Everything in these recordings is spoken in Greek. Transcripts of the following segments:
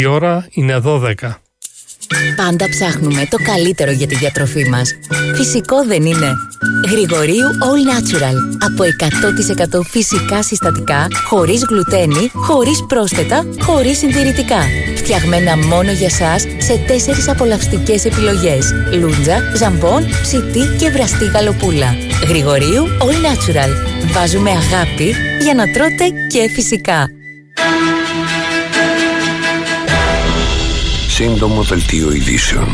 Η ώρα είναι 12. Πάντα ψάχνουμε το καλύτερο για τη διατροφή μας. Φυσικό δεν είναι? Γρηγορίου All Natural. Από 100% φυσικά συστατικά, χωρίς γλουτένι, χωρίς πρόσθετα, χωρίς συντηρητικά. Φτιαγμένα μόνο για σας σε 4 απολαυστικές επιλογές. Λούντζα, ζαμπόν, ψητή και βραστή γαλοπούλα. Γρηγορίου All Natural. Βάζουμε αγάπη για να τρώτε και φυσικά. Σύντομο δελτίο ειδήσεων.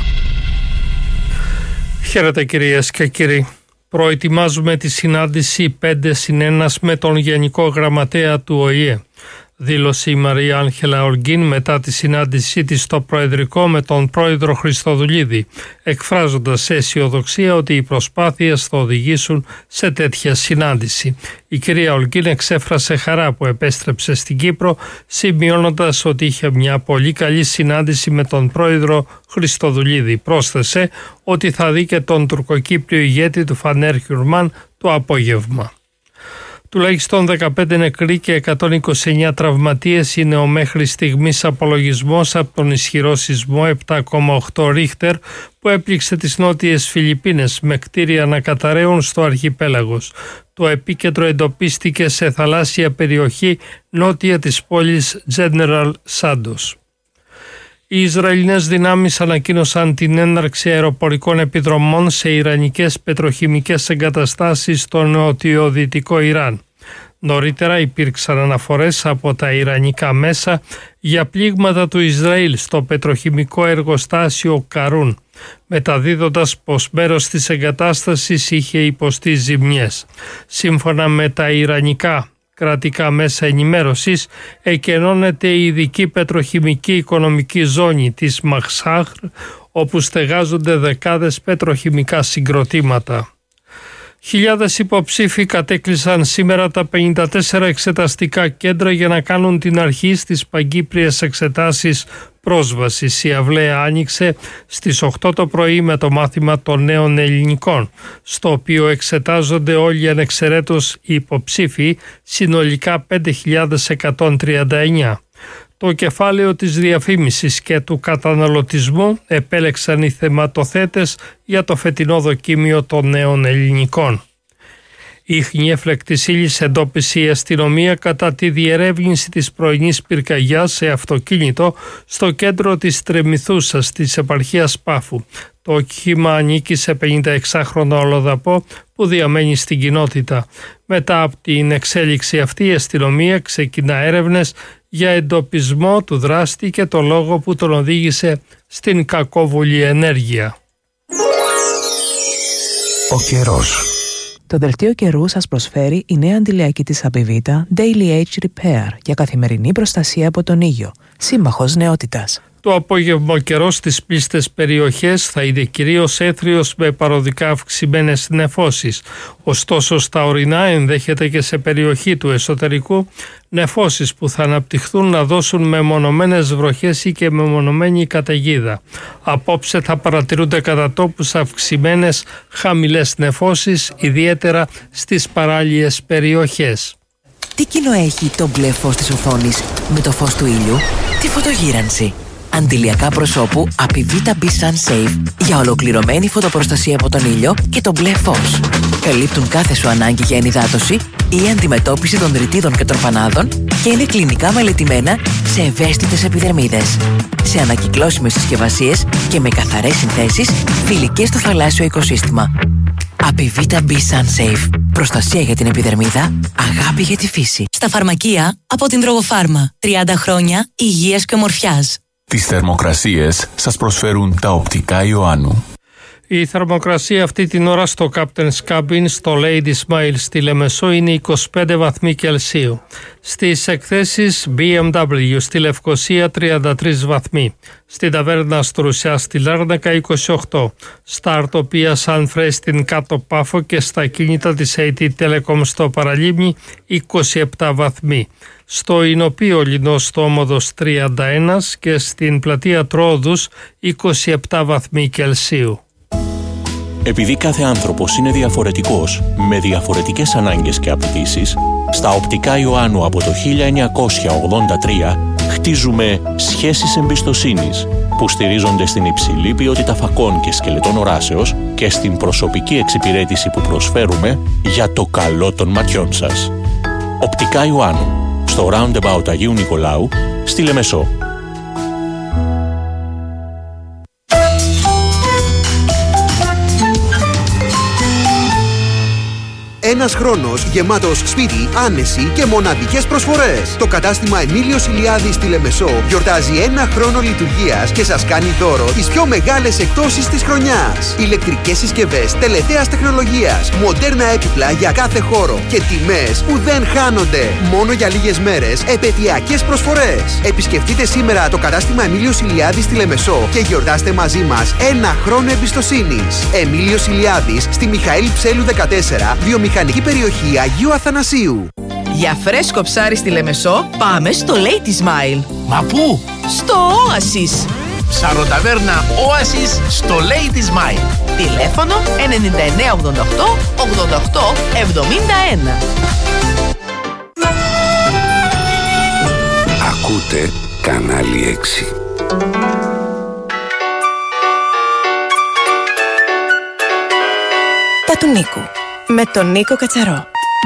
Χαίρετε κυρίες και κύριοι. Προετοιμάζουμε τη συνάντηση 5+1 με τον Γενικό Γραμματέα του ΟΗΕ. Δήλωσε η Μαρία Άγγελα Ολγκίν μετά τη συνάντησή της στο Προεδρικό με τον Πρόεδρο Χριστοδουλίδη, εκφράζοντας αισιοδοξία ότι οι προσπάθειες θα οδηγήσουν σε τέτοια συνάντηση. Η κυρία Ολγκίν εξέφρασε χαρά που επέστρεψε στην Κύπρο, σημειώνοντας ότι είχε μια πολύ καλή συνάντηση με τον Πρόεδρο Χριστοδουλίδη. Πρόσθεσε ότι θα δει και τον τουρκοκύπριο ηγέτη του Φανέρ Χιουρμάν το απόγευμα. Τουλάχιστον 15 νεκροί και 129 τραυματίες είναι ο μέχρι στιγμής απολογισμός από τον ισχυρό σεισμό 7,8 Ρίχτερ που έπληξε τις νότιες Φιλιππίνες με κτίρια να καταραίουν στο αρχιπέλαγος. Το επίκεντρο εντοπίστηκε σε θαλάσσια περιοχή νότια της πόλης General Santos. Οι Ισραηλινές δυνάμεις ανακοίνωσαν την έναρξη αεροπορικών επιδρομών σε ιρανικές πετροχημικές εγκαταστάσεις στο νοτιοδυτικό Ιράν. Νωρίτερα υπήρξαν αναφορές από τα ιρανικά μέσα για πλήγματα του Ισραήλ στο πετροχημικό εργοστάσιο Καρούν, μεταδίδοντας πως μέρος της εγκατάστασης είχε υποστεί ζημιές. Σύμφωνα με τα ιρανικά κρατικά μέσα ενημέρωσης, εκενώνεται η ειδική πετροχημική οικονομική ζώνη της Μαχσάχρ, όπου στεγάζονται δεκάδες πετροχημικά συγκροτήματα. Χιλιάδες υποψήφοι κατέκλυσαν σήμερα τα 54 εξεταστικά κέντρα για να κάνουν την αρχή στις παγκύπριες εξετάσεις πρόσβασης. Η αυλαία άνοιξε στις 8 το πρωί με το μάθημα των νέων ελληνικών, στο οποίο εξετάζονται όλοι ανεξαιρέτως οι υποψήφοι, συνολικά 5.139. Το κεφάλαιο της διαφήμισης και του καταναλωτισμού επέλεξαν οι θεματοθέτες για το φετινό δοκίμιο των νέων ελληνικών. Ίχνη έφλεκτης ύλης εντόπισε η αστυνομία κατά τη διερεύνηση της πρωινής πυρκαγιάς σε αυτοκίνητο στο κέντρο της Τρεμηθούσας της επαρχίας Πάφου. Το όχημα ανήκει σε 56χρονο αλλοδαπό που διαμένει στην κοινότητα. Μετά από την εξέλιξη αυτή, η αστυνομία ξεκινά έρευνες για εντοπισμό του δράστη και το λόγο που τον οδήγησε στην κακόβουλη ενέργεια. Ο καιρός. Το δελτίο καιρού σας προσφέρει η νέα αντιλιακή της Απιβίτα Daily Age Repair για καθημερινή προστασία από τον ήλιο. Σύμμαχος νεότητας. Το απόγευμα ο καιρός στις πλήστες περιοχές θα είναι κυρίως έθριος με παροδικά αυξημένες νεφώσεις. Ωστόσο στα ορεινά ενδέχεται και σε περιοχή του εσωτερικού νεφώσεις που θα αναπτυχθούν να δώσουν μεμονωμένες βροχές ή και μεμονωμένη καταιγίδα. Απόψε θα παρατηρούνται κατά τόπους αυξημένες χαμηλές νεφώσεις, ιδιαίτερα στις παράλιες περιοχές. Τι κοινό έχει το μπλε φως της οθόνης με το φως του ήλιου? Τη φωτογύρανση. Αντιλιακά προσώπου Apivita B Sun Safe για ολοκληρωμένη φωτοπροστασία από τον ήλιο και το μπλε φως. Καλύπτουν κάθε σου ανάγκη για ενυδάτωση ή αντιμετώπιση των ρητίδων και τροφανάδων και είναι κλινικά μελετημένα σε ευαίσθητες επιδερμίδες. Σε ανακυκλώσιμες συσκευασίες και με καθαρές συνθέσεις φιλικές στο θαλάσσιο οικοσύστημα. Apivita B Sun Safe. Προστασία για την επιδερμίδα, αγάπη για τη φύση. Στα φαρμακεία από την Τρογοφάρμα. 30 χρόνια υγείας και ομορφιάς. Τις θερμοκρασίες σας προσφέρουν τα οπτικά Ιωάννου. Η θερμοκρασία αυτή την ώρα στο Captain's Cabin στο Lady Smile στη Λεμεσό είναι 25 βαθμοί Κελσίου. Στις εκθέσεις BMW στη Λευκοσία 33 βαθμοί. Στην ταβέρνα Στρουσιά στη Λάρνακα 28. Στα Αρτοπία Σαν Φρέ στην Κάτω Πάφο και στα κίνητα της AT Telecom στο Παραλίμνη 27 βαθμοί. Στο Ινοπείο Λινό στο Όμοδος 31 και στην πλατεία Τρόδους 27 βαθμοί Κελσίου. Επειδή κάθε άνθρωπος είναι διαφορετικός, με διαφορετικές ανάγκες και απαιτήσεις, στα οπτικά Ιωάννου από το 1983 χτίζουμε σχέσεις εμπιστοσύνης που στηρίζονται στην υψηλή ποιότητα φακών και σκελετών οράσεως και στην προσωπική εξυπηρέτηση που προσφέρουμε για το καλό των ματιών σας. Οπτικά Ιωάννου, στο Roundabout Αγίου Νικολάου, στη Λεμεσό. Ένας χρόνος γεμάτος σπίτι, άνεση και μοναδικές προσφορές. Το κατάστημα Εμίλιος Ηλιάδης στη Λεμεσό γιορτάζει 1 χρόνο λειτουργίας και σας κάνει δώρο τις πιο μεγάλες εκπτώσεις της χρονιάς. Ηλεκτρικές συσκευές τελευταίας τεχνολογίας, μοντέρνα έπιπλα για κάθε χώρο και τιμές που δεν χάνονται. Μόνο για λίγες μέρες επαιτειακές προσφορές. Επισκεφτείτε σήμερα το κατάστημα Εμίλιος Ηλιάδης στη Λεμεσό και γιορτάστε μαζί μας 1 χρόνο εμπιστοσύνης. Εμίλιος Ηλιάδης στη Μιχαήλ Ψέλου 14, βιομηχανική περιοχή Αγίου Αθανασίου. Για φρέσκο ψάρι στη Λεμεσό, πάμε στο Lady Smile. Μα πού? Στο Oasis. Ψαροταβέρνα Oasis στο Lady Smile. Τηλέφωνο 9988 88 71. Ακούτε κανάλι 6. Τα του Νίκου με τον Νίκο Κατσαρό.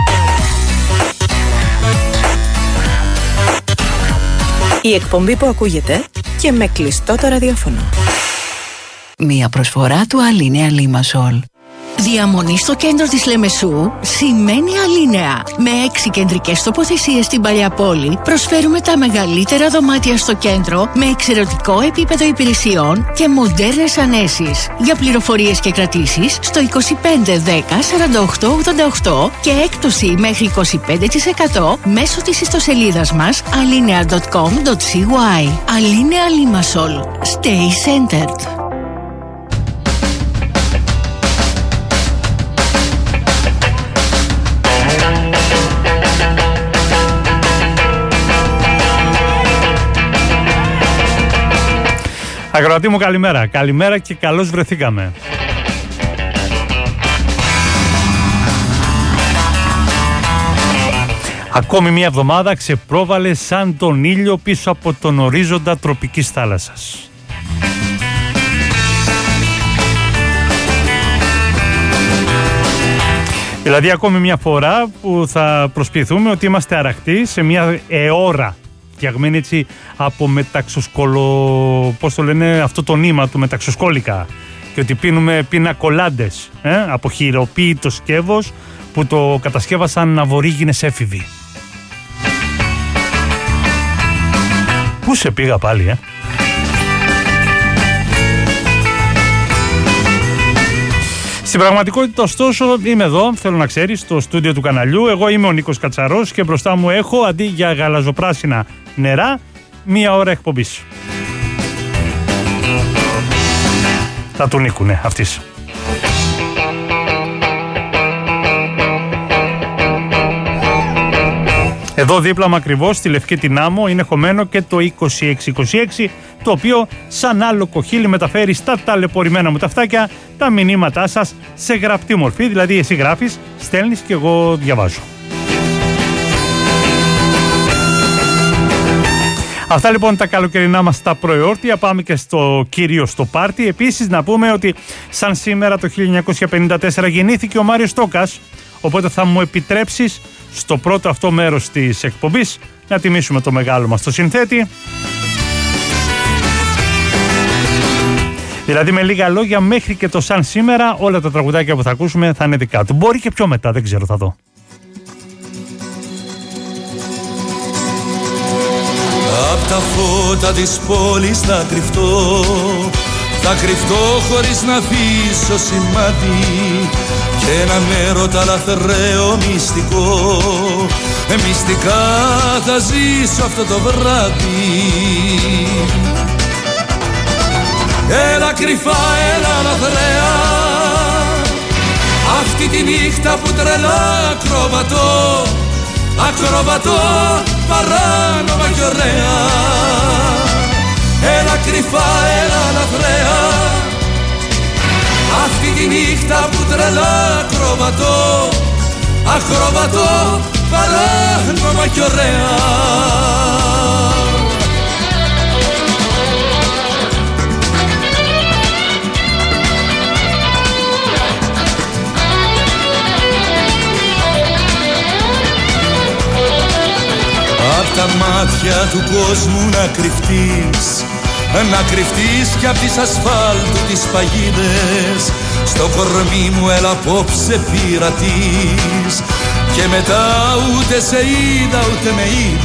Η εκπομπή που ακούγεται και με κλειστό το ραδιόφωνο. Μία προσφορά του Αλίνεα Λίμασολ. Διαμονή στο κέντρο της Λεμεσού σημαίνει Αλίνεα. Με 6 κεντρικές τοποθεσίες στην παλιά πόλη, προσφέρουμε τα μεγαλύτερα δωμάτια στο κέντρο με εξαιρετικό επίπεδο υπηρεσιών και μοντέρνες ανέσεις. Για πληροφορίες και κρατήσεις στο 25 10 48 88 και έκπτωση μέχρι 25% μέσω της ιστοσελίδας μας alinea.com.cy. Αλίνεα Λίμασολ. Stay centered. Ακροατή μου, καλημέρα. Καλημέρα και καλώς βρεθήκαμε. Ακόμη μια εβδομάδα ξεπρόβαλε σαν τον ήλιο πίσω από τον ορίζοντα τροπικής θάλασσας. Δηλαδή ακόμη μια φορά που θα προσποιηθούμε ότι είμαστε αραχτοί σε μια αιώρα φτιαγμένη έτσι από πώς το λένε αυτό το νήμα του, μεταξοσκόλικα, και ότι πίνουμε πινακολάντες από χειροποίητο σκεύος που το κατασκεύασαν αβορίγινες έφηβοι. Πού σε πήγα πάλι, Στην πραγματικότητα, ωστόσο, είμαι εδώ, θέλω να ξέρεις, στο στούντιο του καναλιού. Εγώ είμαι ο Νίκος Κατσαρός και μπροστά μου έχω, αντί για γαλαζοπράσινα νερά, 1 ώρα εκπομπής. Θα του Νίκου, ναι, αυτής. Εδώ δίπλα μου ακριβώς, στη Λευκή την Άμμο, είναι χωμένο και το 2626, το οποίο σαν άλλο κοχύλι μεταφέρει στα ταλαιπωρημένα μου τα αυτάκια τα μηνύματά σας σε γραπτή μορφή, δηλαδή εσύ γράφεις, στέλνεις και εγώ διαβάζω. Αυτά λοιπόν τα καλοκαιρινά μας τα προεόρτια. Πάμε και στο κύριο στο πάρτι. Επίσης να πούμε ότι σαν σήμερα το 1954 γεννήθηκε ο Μάριος Τόκας, οπότε θα μου επιτρέψεις στο πρώτο αυτό μέρος της εκπομπής να τιμήσουμε το μεγάλο μας το συνθέτη. Δηλαδή με λίγα λόγια, μέχρι και το σαν σήμερα όλα τα τραγουδάκια που θα ακούσουμε θα είναι δικά του. Μπορεί και πιο μετά, δεν ξέρω, θα δω. Απ' τα φώτα της πόλης θα κρυφτώ χωρίς να αφήσω σημάδι, και έναν έρωτα λαθρέο μυστικά θα ζήσω αυτό το βράδυ. Έλα κρυφά, έλα λαθρέα, αυτή τη νύχτα που τρελά ακροβατώ, παράνομα κι ωραία. Έλα κρυφά, έλα λαθρέα, αυτή τη νύχτα που τρελά ακροβατώ, παράνομα κι ωραία. μακριά του κόσμου να κρυφτείς, να κρυφτείς κι απ' τις ασφάλτου τις παγίδες. Στο κορμί μου έλα απόψε πειρατής, και μετά ούτε σε είδα ούτε με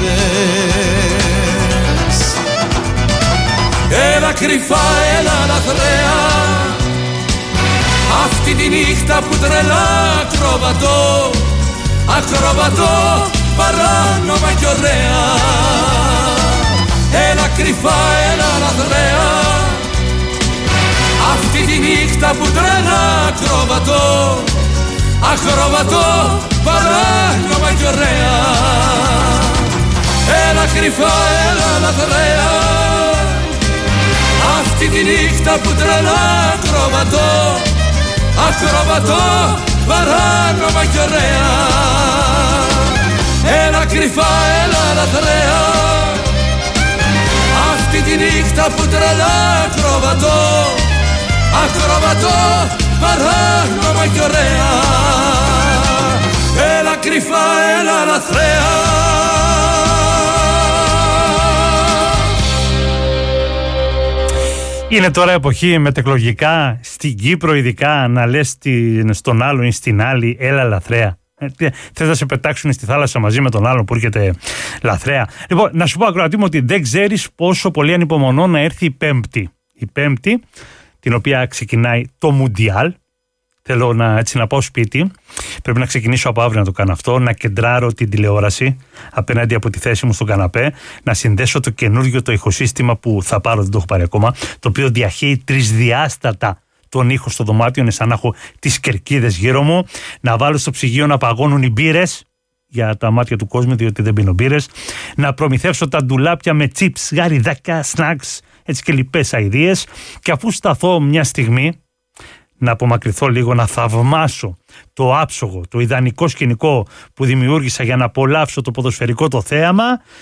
είδες. Έλα κρυφά, έλα λαθρέα, αυτή τη νύχτα που τρελά ακροβατώ, ακροβατώ παράνομα κι ωραία. Έλα κρυφά, έλα λαθρέα, αυτή τη νύχτα που τρελά ακροβατώ, ακροβατώ παράνομα κι ωραία. Έλα κρυφά, έλα λαθρέα, αυτή τη νύχτα που τρελά ακροβατώ, ακροβατώ παράνομα κι ωραία. Έλα κρυφά, έλα λαθρέα, αυτή τη νύχτα που τρελά ακροβατώ, ακροβατώ παράνομα κι ωραία. Έλα κρυφά, έλα λαθρέα. Είναι τώρα εποχή μετεκλογικά στην Κύπρο, ειδικά να λες στον άλλον ή στην άλλη έλα λαθρέα. Θες να σε πετάξουν στη θάλασσα μαζί με τον άλλον που έρχεται λαθρέα. Λοιπόν, να σου πω ακροατή μου ότι δεν ξέρεις πόσο πολύ ανυπομονώ να έρθει η Πέμπτη. Η Πέμπτη, την οποία ξεκινάει το Μουντιάλ. Θέλω να πάω σπίτι. Πρέπει να ξεκινήσω από αύριο να το κάνω αυτό. Να κεντράρω την τηλεόραση απέναντι από τη θέση μου στον καναπέ. Να συνδέσω το καινούργιο το ηχοσύστημα που θα πάρω, δεν το έχω πάρει ακόμα. Το οποίο διαχέει τρισδιάστατα τον ήχο στο δωμάτιο. Είναι σαν να έχω τις κερκίδες γύρω μου. Να βάλω στο ψυγείο να παγώνουν οι μπύρες για τα μάτια του κόσμου, διότι δεν πίνω μπύρες. Να προμηθεύσω τα ντουλάπια με chips, γαριδάκια, snacks, έτσι και λοιπές αηδίες. Και αφού σταθώ μια στιγμή, να απομακρυνθώ λίγο, να θαυμάσω το άψογο, το ιδανικό σκηνικό που δημιούργησα για να απολαύσω το ποδοσφαιρικό το θέαμα,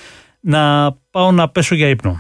να πάω να πέσω για ύπνο.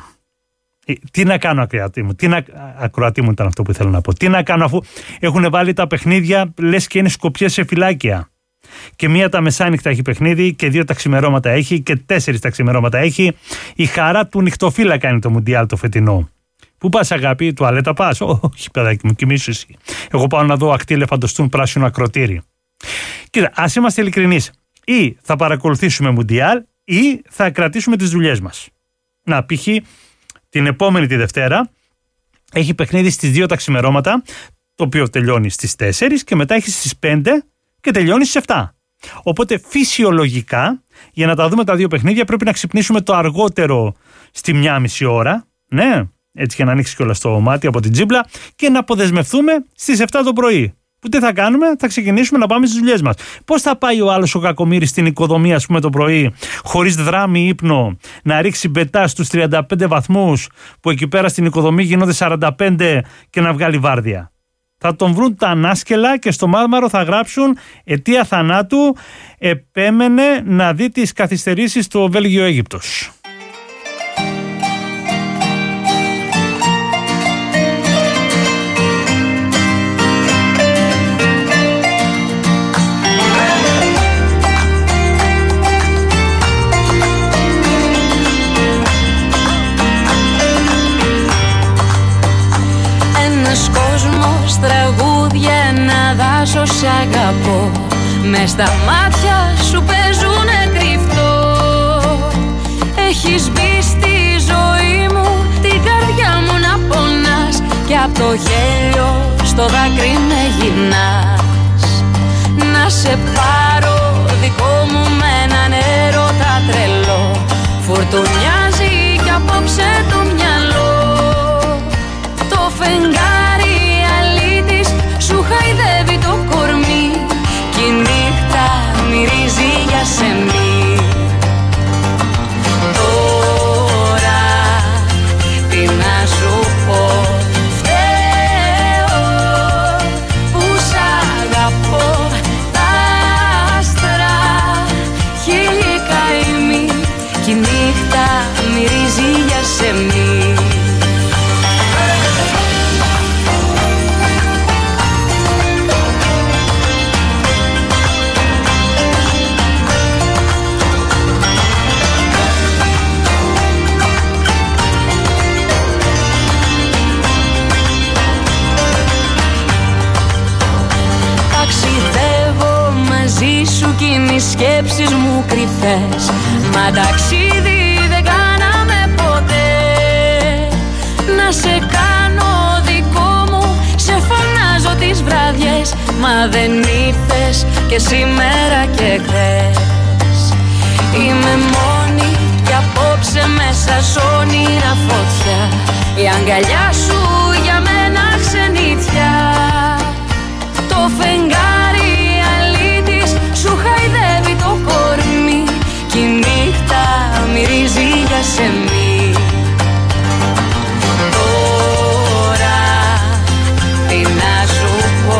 Τι να κάνω, ακροατή μου ήταν αυτό που ήθελα να πω. Τι να κάνω, αφού έχουν βάλει τα παιχνίδια λες και είναι σκοπιές σε φυλάκια. Και μία τα μεσάνυχτα έχει παιχνίδι και 2 τα ξημερώματα έχει και 4 τα ξημερώματα έχει. Η χαρά του νυχτοφύλακα είναι το Μουντιάλ το φετινό. Πού πας αγάπη, τουαλέτα πας? Όχι παιδάκι μου, κοιμήσου εσύ. Εγώ πάω να δω ακτή ελεφαντοστούν πράσινο ακροτήρι. Κοίτα, ας είμαστε ειλικρινείς. Ή θα παρακολουθήσουμε Μουντιάλ ή θα κρατήσουμε τις δουλειές μας. Να, π.χ. την επόμενη τη Δευτέρα έχει παιχνίδι στις 2 τα ξημερώματα, το οποίο τελειώνει στις 4 και μετά έχει στις 5 και τελειώνει στις 7. Οπότε φυσιολογικά, για να τα δούμε τα 2 παιχνίδια, πρέπει να ξυπνήσουμε το αργότερο στη 1,5 ώρα. Ναι, έτσι για να ανοίξει κιόλας το μάτι από την τζίμπλα και να αποδεσμευτούμε στις 7 το πρωί. Που τι θα κάνουμε, θα ξεκινήσουμε να πάμε στις δουλειές μας. Πώς θα πάει ο άλλος ο κακομοίρης στην οικοδομή, ας πούμε, το πρωί, χωρίς δράμη ύπνο, να ρίξει μπετά στους 35 βαθμούς που εκεί πέρα στην οικοδομή γίνονται 45 και να βγάλει βάρδια? Θα τον βρουν τα ανάσκελα και στο μάρμαρο θα γράψουν αιτία θανάτου, επέμενε να δει τις καθυστερήσεις στο Βέλγιο-Αίγυπτος. Τραγούδια, ένα δάσος σ' αγαπώ, μες στα μάτια σου παίζουνε κρυφτό. Έχεις μπει στη ζωή μου, την καρδιά μου να πονάς, και απ' το γέλιο στο δάκρυ με γυρνάς. Να σε πάρω δικό μου με έναν έρωτα τρελό, φουρτουνιάζει κι απόψε το μυαλό. Το φεγγάρι σου χαϊδεύει το κορμί κι η νύχτα μυρίζει για σεμί. Τώρα τι να σου πω, φταίω που σ' αγαπώ, τα οι σκέψεις μου κρυφές. Μα ταξίδι δεν κάναμε ποτέ. Να σε κάνω δικό μου, σε φωνάζω τις βράδιες. Μα δεν ήρθες και σήμερα και χθες. Είμαι μόνη κι απόψε μέσα σ' όνειρα φωτιά. Η αγκαλιά σου για μένα ξενιτιά. Το φεγγάρι αλήτης σου χαϊδεύει το κορμί. Κι η νύχτα μυρίζει για σεμί. Τώρα τι να σου πω,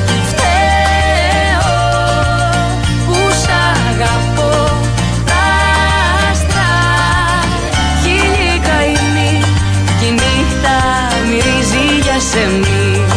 φταίω που σ' αγαπώ. Τα άστρα χίλιοι καημοί κι η νύχτα μυρίζει για σεμί.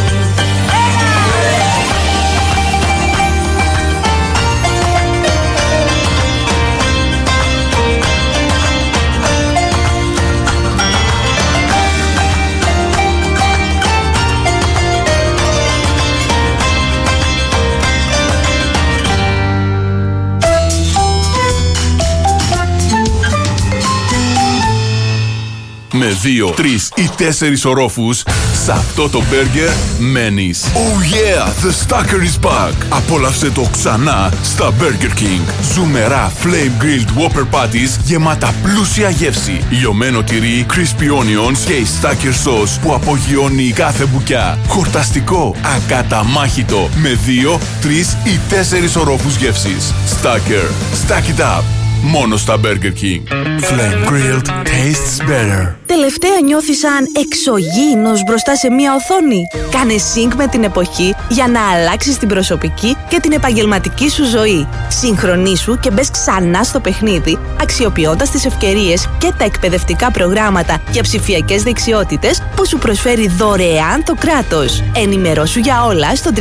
Με 2, 3 ή 4 ορόφους, σε αυτό το μπέργκερ μένεις. Oh yeah, the Stacker is back! Απόλαυσε το ξανά στα Burger King. Ζουμερά flame grilled Whopper patties γεμάτα πλούσια γεύση. Λιωμένο τυρί, crispy onions και η Stacker sauce που απογειώνει κάθε μπουκιά. Χορταστικό, ακαταμάχητο, με 2, 3 ή 4 ορόφους γεύσης. Stacker, stack it up! Μόνο στα Burger King. Flame grilled tastes better. Τελευταία νιώθεις σαν εξωγήινος μπροστά σε μία οθόνη? Κάνε sync με την εποχή για να αλλάξεις την προσωπική και την επαγγελματική σου ζωή. Συγχρονίσου και μπες ξανά στο παιχνίδι, αξιοποιώντας τις ευκαιρίες και τα εκπαιδευτικά προγράμματα για ψηφιακές δεξιότητες που σου προσφέρει δωρεάν το κράτος. Ενημερώσου για όλα στο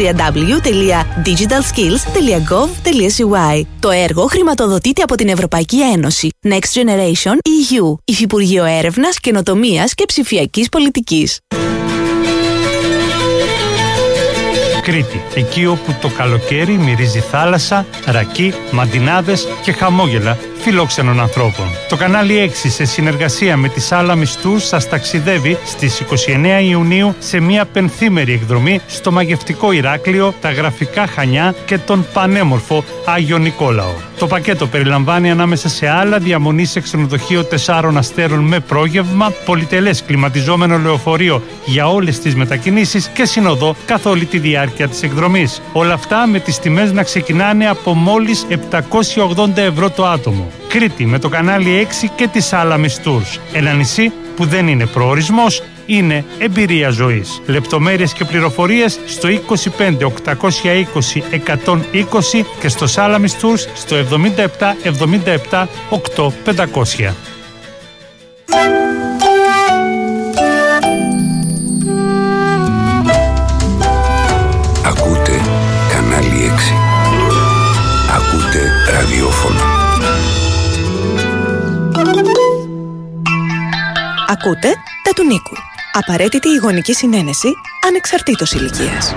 www.digitalskills.gov.cy. Το έργο χρηματοδοτείται από την Ευρωπαϊκή Ένωση, Next Generation EU, Υφυπουργείο Έρευνας, Καινοτομίας και Ψηφιακής Πολιτικής. Κρήτη, εκεί όπου το καλοκαίρι μυρίζει θάλασσα, ρακί, μαντινάδες και χαμόγελα φιλόξενων ανθρώπων. Το κανάλι 6 σε συνεργασία με τις Salamis Tours σας ταξιδεύει στις 29 Ιουνίου σε μια πενθήμερη εκδρομή στο μαγευτικό Ηράκλειο, τα γραφικά Χανιά και τον πανέμορφο Άγιο Νικόλαο. Το πακέτο περιλαμβάνει ανάμεσα σε άλλα διαμονή σε ξενοδοχείο 4 αστέρων με πρόγευμα, πολυτελές κλιματιζόμενο λεωφορείο για όλες τις μετακινήσεις και συνοδό καθ' όλη τη διάρκεια της εκδρομής. Όλα αυτά με τις τιμές να ξεκινάνε από μόλις 780 ευρώ το άτομο. Κρήτη με το κανάλι 6 και τις Salamis Tours. Ένα νησί που δεν είναι προορισμός, είναι εμπειρία ζωής. Λεπτομέρειες και πληροφορίες στο 25 820 120 και στο Salamis Tours στο 77 77 8 500. Ακούτε κανάλι 6. Ακούτε ραδιόφωνο. Ακούτε τα του Νίκου. Απαραίτητη η γονική συνένεση ανεξαρτήτως ηλικίας.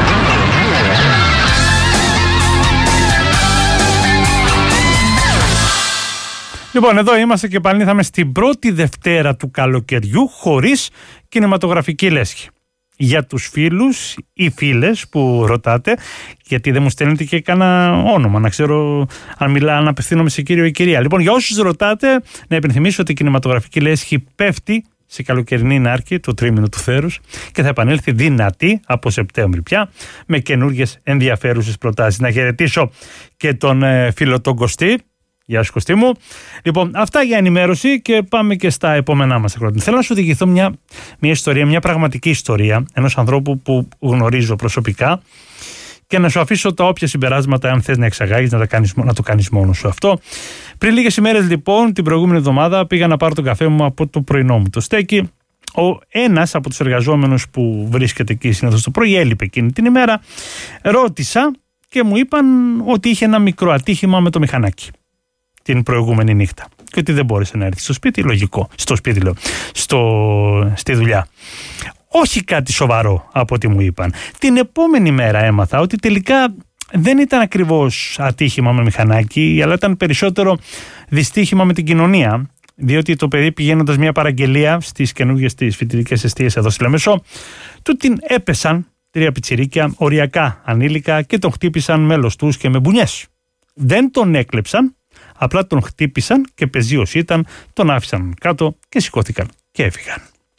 Λοιπόν, εδώ είμαστε και πάλι ήρθαμε στην πρώτη Δευτέρα του καλοκαιριού χωρίς κινηματογραφική λέσχη. Για τους φίλους ή φίλες που ρωτάτε, γιατί δεν μου στέλνετε και κανένα όνομα, να ξέρω αν απευθύνομαι σε κύριο ή κυρία. Λοιπόν, για όσους ρωτάτε, να υπενθυμίσω ότι η κινηματογραφική λέσχη πέφτει σε καλοκαιρινή νάρκη, το τρίμηνο του θέρους, και θα επανέλθει δυνατή από Σεπτέμβρη πια, με καινούργιες ενδιαφέρουσες προτάσεις. Να χαιρετήσω και τον φίλο τον Κωστή. Γεια σου Κωστή μου. Λοιπόν, αυτά για ενημέρωση και πάμε και στα επόμενά μας ακροατή. Θέλω να σου διηγηθώ μια ιστορία, μια πραγματική ιστορία ενός ανθρώπου που γνωρίζω προσωπικά και να σου αφήσω τα όποια συμπεράσματα, αν θες να εξαγάγεις, να το κάνεις μόνος σου αυτό. Πριν λίγες ημέρες λοιπόν, την προηγούμενη εβδομάδα, πήγα να πάρω τον καφέ μου από το πρωινό μου το στέκι. Ένας από τους εργαζόμενους που βρίσκεται εκεί συνήθως το πρωί, έλειπε εκείνη την ημέρα. Ρώτησα και μου είπαν ότι είχε ένα μικρό ατύχημα με το μηχανάκι την προηγούμενη νύχτα και ότι δεν μπόρεσε να έρθει στο σπίτι, λογικό, στο σπίτι λέω, στη δουλειά. Όχι κάτι σοβαρό από ό,τι μου είπαν. Την επόμενη μέρα έμαθα ότι τελικά δεν ήταν ακριβώς ατύχημα με μηχανάκι, αλλά ήταν περισσότερο δυστύχημα με την κοινωνία, διότι το παιδί, πηγαίνοντας μια παραγγελία στις καινούργιες τις φοιτητικές εστίες εδώ στη Λεμεσό, του την έπεσαν 3 πιτσιρίκια, οριακά ανήλικα, και τον χτύπησαν με λωστούς και με μπουνιές. Δεν τον έκλεψαν, απλά τον χτύπησαν και πεζίος ήταν, τον άφησαν κάτω και σηκώθηκαν και έφυγαν.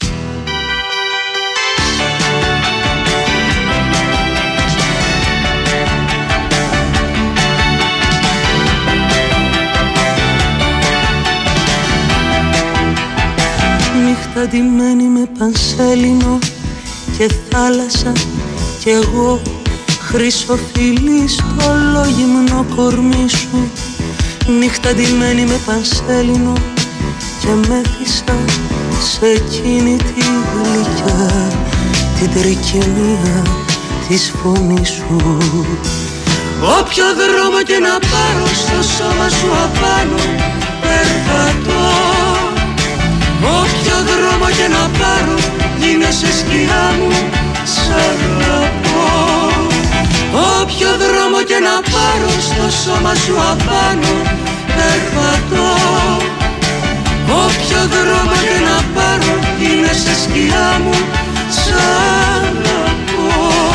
Νύχτα ντυμένη με πανσέλινο και θάλασσα κι εγώ χρυσοφυλλή στο λογιμνό κορμί σου. Νύχτα ντυμένη με πανσέλινο και μέθησα σε εκείνη τη γλυκιά την τρικυμία της φωνής σου. Όποιο δρόμο και να πάρω στο σώμα σου απάνω περπατώ. Όποιο δρόμο και να πάρω γίνεσαι σκιά μου, σ' αγαπώ. Όποιο δρόμο και να πάρω στο σώμα σου απάνω περπατώ. Όποιο δρόμο και να πάρω γίνεσαι σκιά μου, σ' αγαπώ.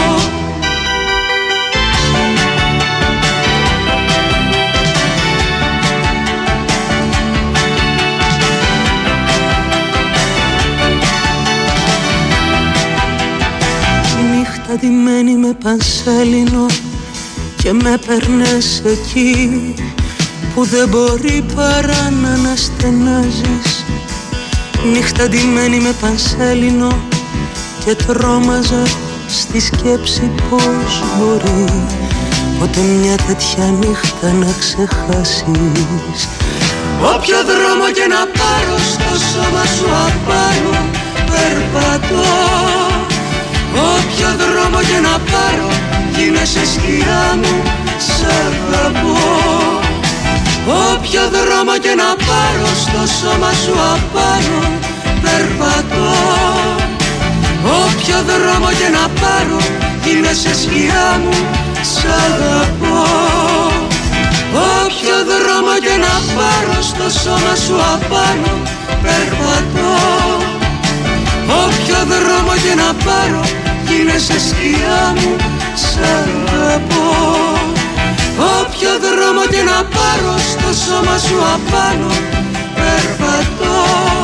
Ντυμένη με πανσέλινο και με περνές εκεί που δεν μπορεί παρά να αναστενάζεις. Νύχτα ντυμένη με πανσέλινο και τρόμαζα στη σκέψη πως μπορεί ποτέ μια τέτοια νύχτα να ξεχάσεις. Όποιο δρόμο και να πάρω στο σώμα σου απάνω περπατώ. Όποιο δρόμο και να πάρω γίνεσαι σκιά μου, σ' αγαπώ. Όποιο δρόμο και να πάρω στο σώμα σου απάνω περπατώ. Όποιο δρόμο και να πάρω γίνεσαι σκιά μου, σ' αγαπώ. Όποιο δρόμο και να πάρω στο σώμα σου απάνω περπατώ. Όποιο δρόμο και να πάρω γίνεσαι σκιά μου, σ' αγαπώ. Όποιο δρόμο και να πάρω στο σώμα σου απάνω περπατώ.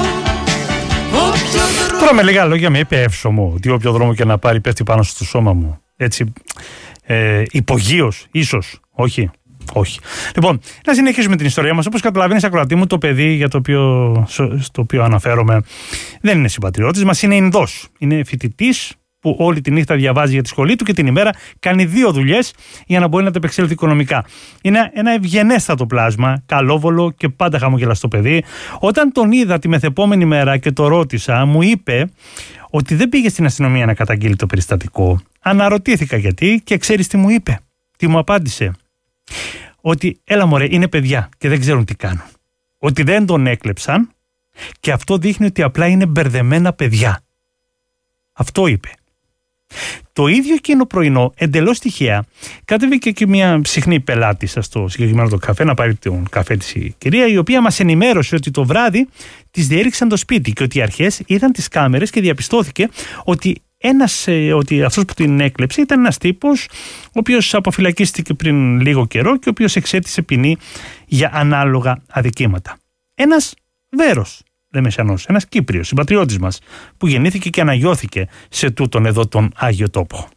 Τώρα με λίγα λόγια με είπε εύσωμο ότι όποιο δρόμο και να πάρει πέφτει πάνω στο σώμα μου. Έτσι υπογείως ίσως, όχι. Όχι. Λοιπόν, να συνεχίσουμε την ιστορία μας. Όπως καταλαβαίνεις, ακροατή μου, το παιδί στο οποίο αναφέρομαι δεν είναι συμπατριώτης μας, είναι Ινδός. Είναι φοιτητής που όλη τη νύχτα διαβάζει για τη σχολή του και την ημέρα κάνει 2 δουλειές για να μπορεί να ανταπεξέλθει οικονομικά. Είναι ένα ευγενέστατο πλάσμα, καλόβολο και πάντα χαμογελαστό παιδί. Όταν τον είδα τη μεθεπόμενη μέρα και το ρώτησα, μου είπε ότι δεν πήγε στην αστυνομία να καταγγείλει το περιστατικό. Αναρωτήθηκα γιατί και ξέρεις τι μου είπε? Τι μου απάντησε? Ότι έλα μωρέ, είναι παιδιά και δεν ξέρουν τι κάνουν. Ότι δεν τον έκλεψαν και αυτό δείχνει ότι απλά είναι μπερδεμένα παιδιά. Αυτό είπε. Το ίδιο εκείνο πρωινό, εντελώς τυχαία, κατέβηκε και μια συχνή πελάτησα στο συγκεκριμένο το καφέ να πάρει τον καφέ της η κυρία, η οποία μας ενημέρωσε ότι το βράδυ της διέριξαν το σπίτι και ότι οι αρχές είδαν τις κάμερες και διαπιστώθηκε ότι ότι αυτός που την έκλεψε ήταν ένας τύπος ο οποίος αποφυλακίστηκε πριν λίγο καιρό και ο οποίος εξέτησε ποινή για ανάλογα αδικήματα. Ένας Βέρος Λεμεσιανός, ένας Κύπριος συμπατριώτης μας που γεννήθηκε και αναγιώθηκε σε τούτον εδώ τον Άγιο Τόπο.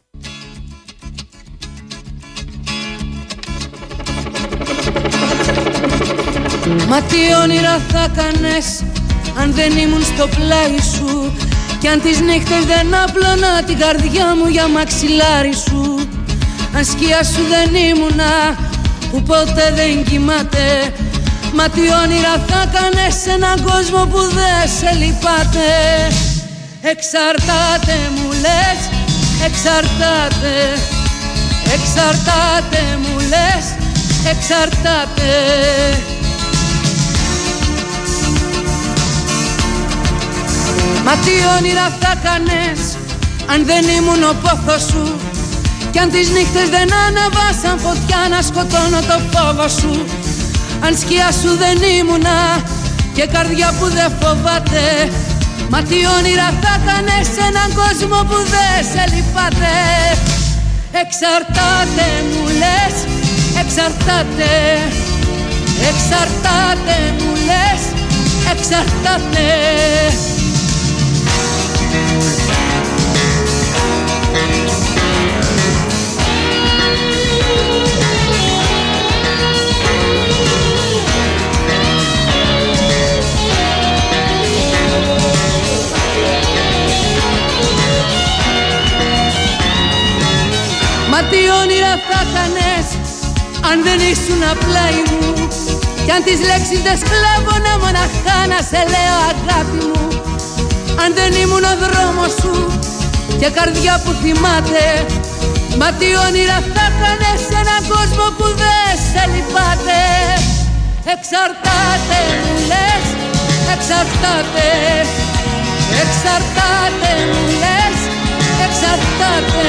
Μα τι όνειρα θα κάνες αν δεν ήμουν στο πλάι σου, κι αν τις νύχτες δεν άπλωνα την καρδιά μου για μαξιλάρι σου. Αν σκιά σου δεν ήμουνα που ποτέ δεν κοιμάται, μα τι όνειρα θα κάνες σε έναν κόσμο που δεν σε λυπάται. Εξαρτάται μου λες, εξαρτάται, εξαρτάται μου λες, εξαρτάται. Μα τι όνειρα θα κάνες αν δεν ήμουν ο πόθος σου, κι αν τις νύχτες δεν αναβάσαν φωτιά να σκοτώνω το φόβο σου. Αν σκιά σου δεν ήμουνα και καρδιά που δεν φοβάται, μα τι όνειρα θα κάνες σε έναν κόσμο που δεν σε λυπάται. Εξαρτάται μου λες, εξαρτάται, εξαρτάται μου λες, εξαρτάται. Μα τι όνειρα θα κάνες αν δεν ήσουν πλάι μου, κι αν τις λέξεις δεν σκλάβωνα μοναχά να σε λέω αγάπη μου. Αν δεν ήμουν ο δρόμος σου και καρδιά που θυμάται, μα τι όνειρα θα κάνες σε έναν κόσμο που δεν σε λυπάται. Εξαρτάται μου λες, εξαρτάται, εξαρτάται μου λες, εξαρτάται.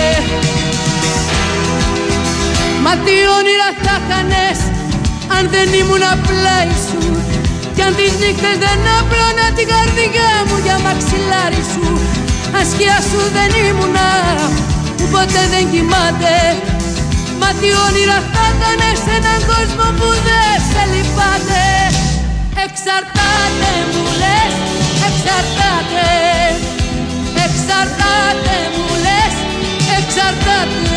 Μα τι όνειρα θα κάνες αν δεν ήμουν πλάι σου, κι αν τις νύχτες δεν άπλωνα την καρδιά μου για μαξιλάρι σου. Αν σκιά σου δεν ήμουνα που ποτέ δεν κοιμάται, μα τι όνειρα θα κάνες σε έναν κόσμο που δεν σε λυπάται. Εξαρτάται μου λες, εξαρτάται, εξαρτάται μου λες, εξαρτάται.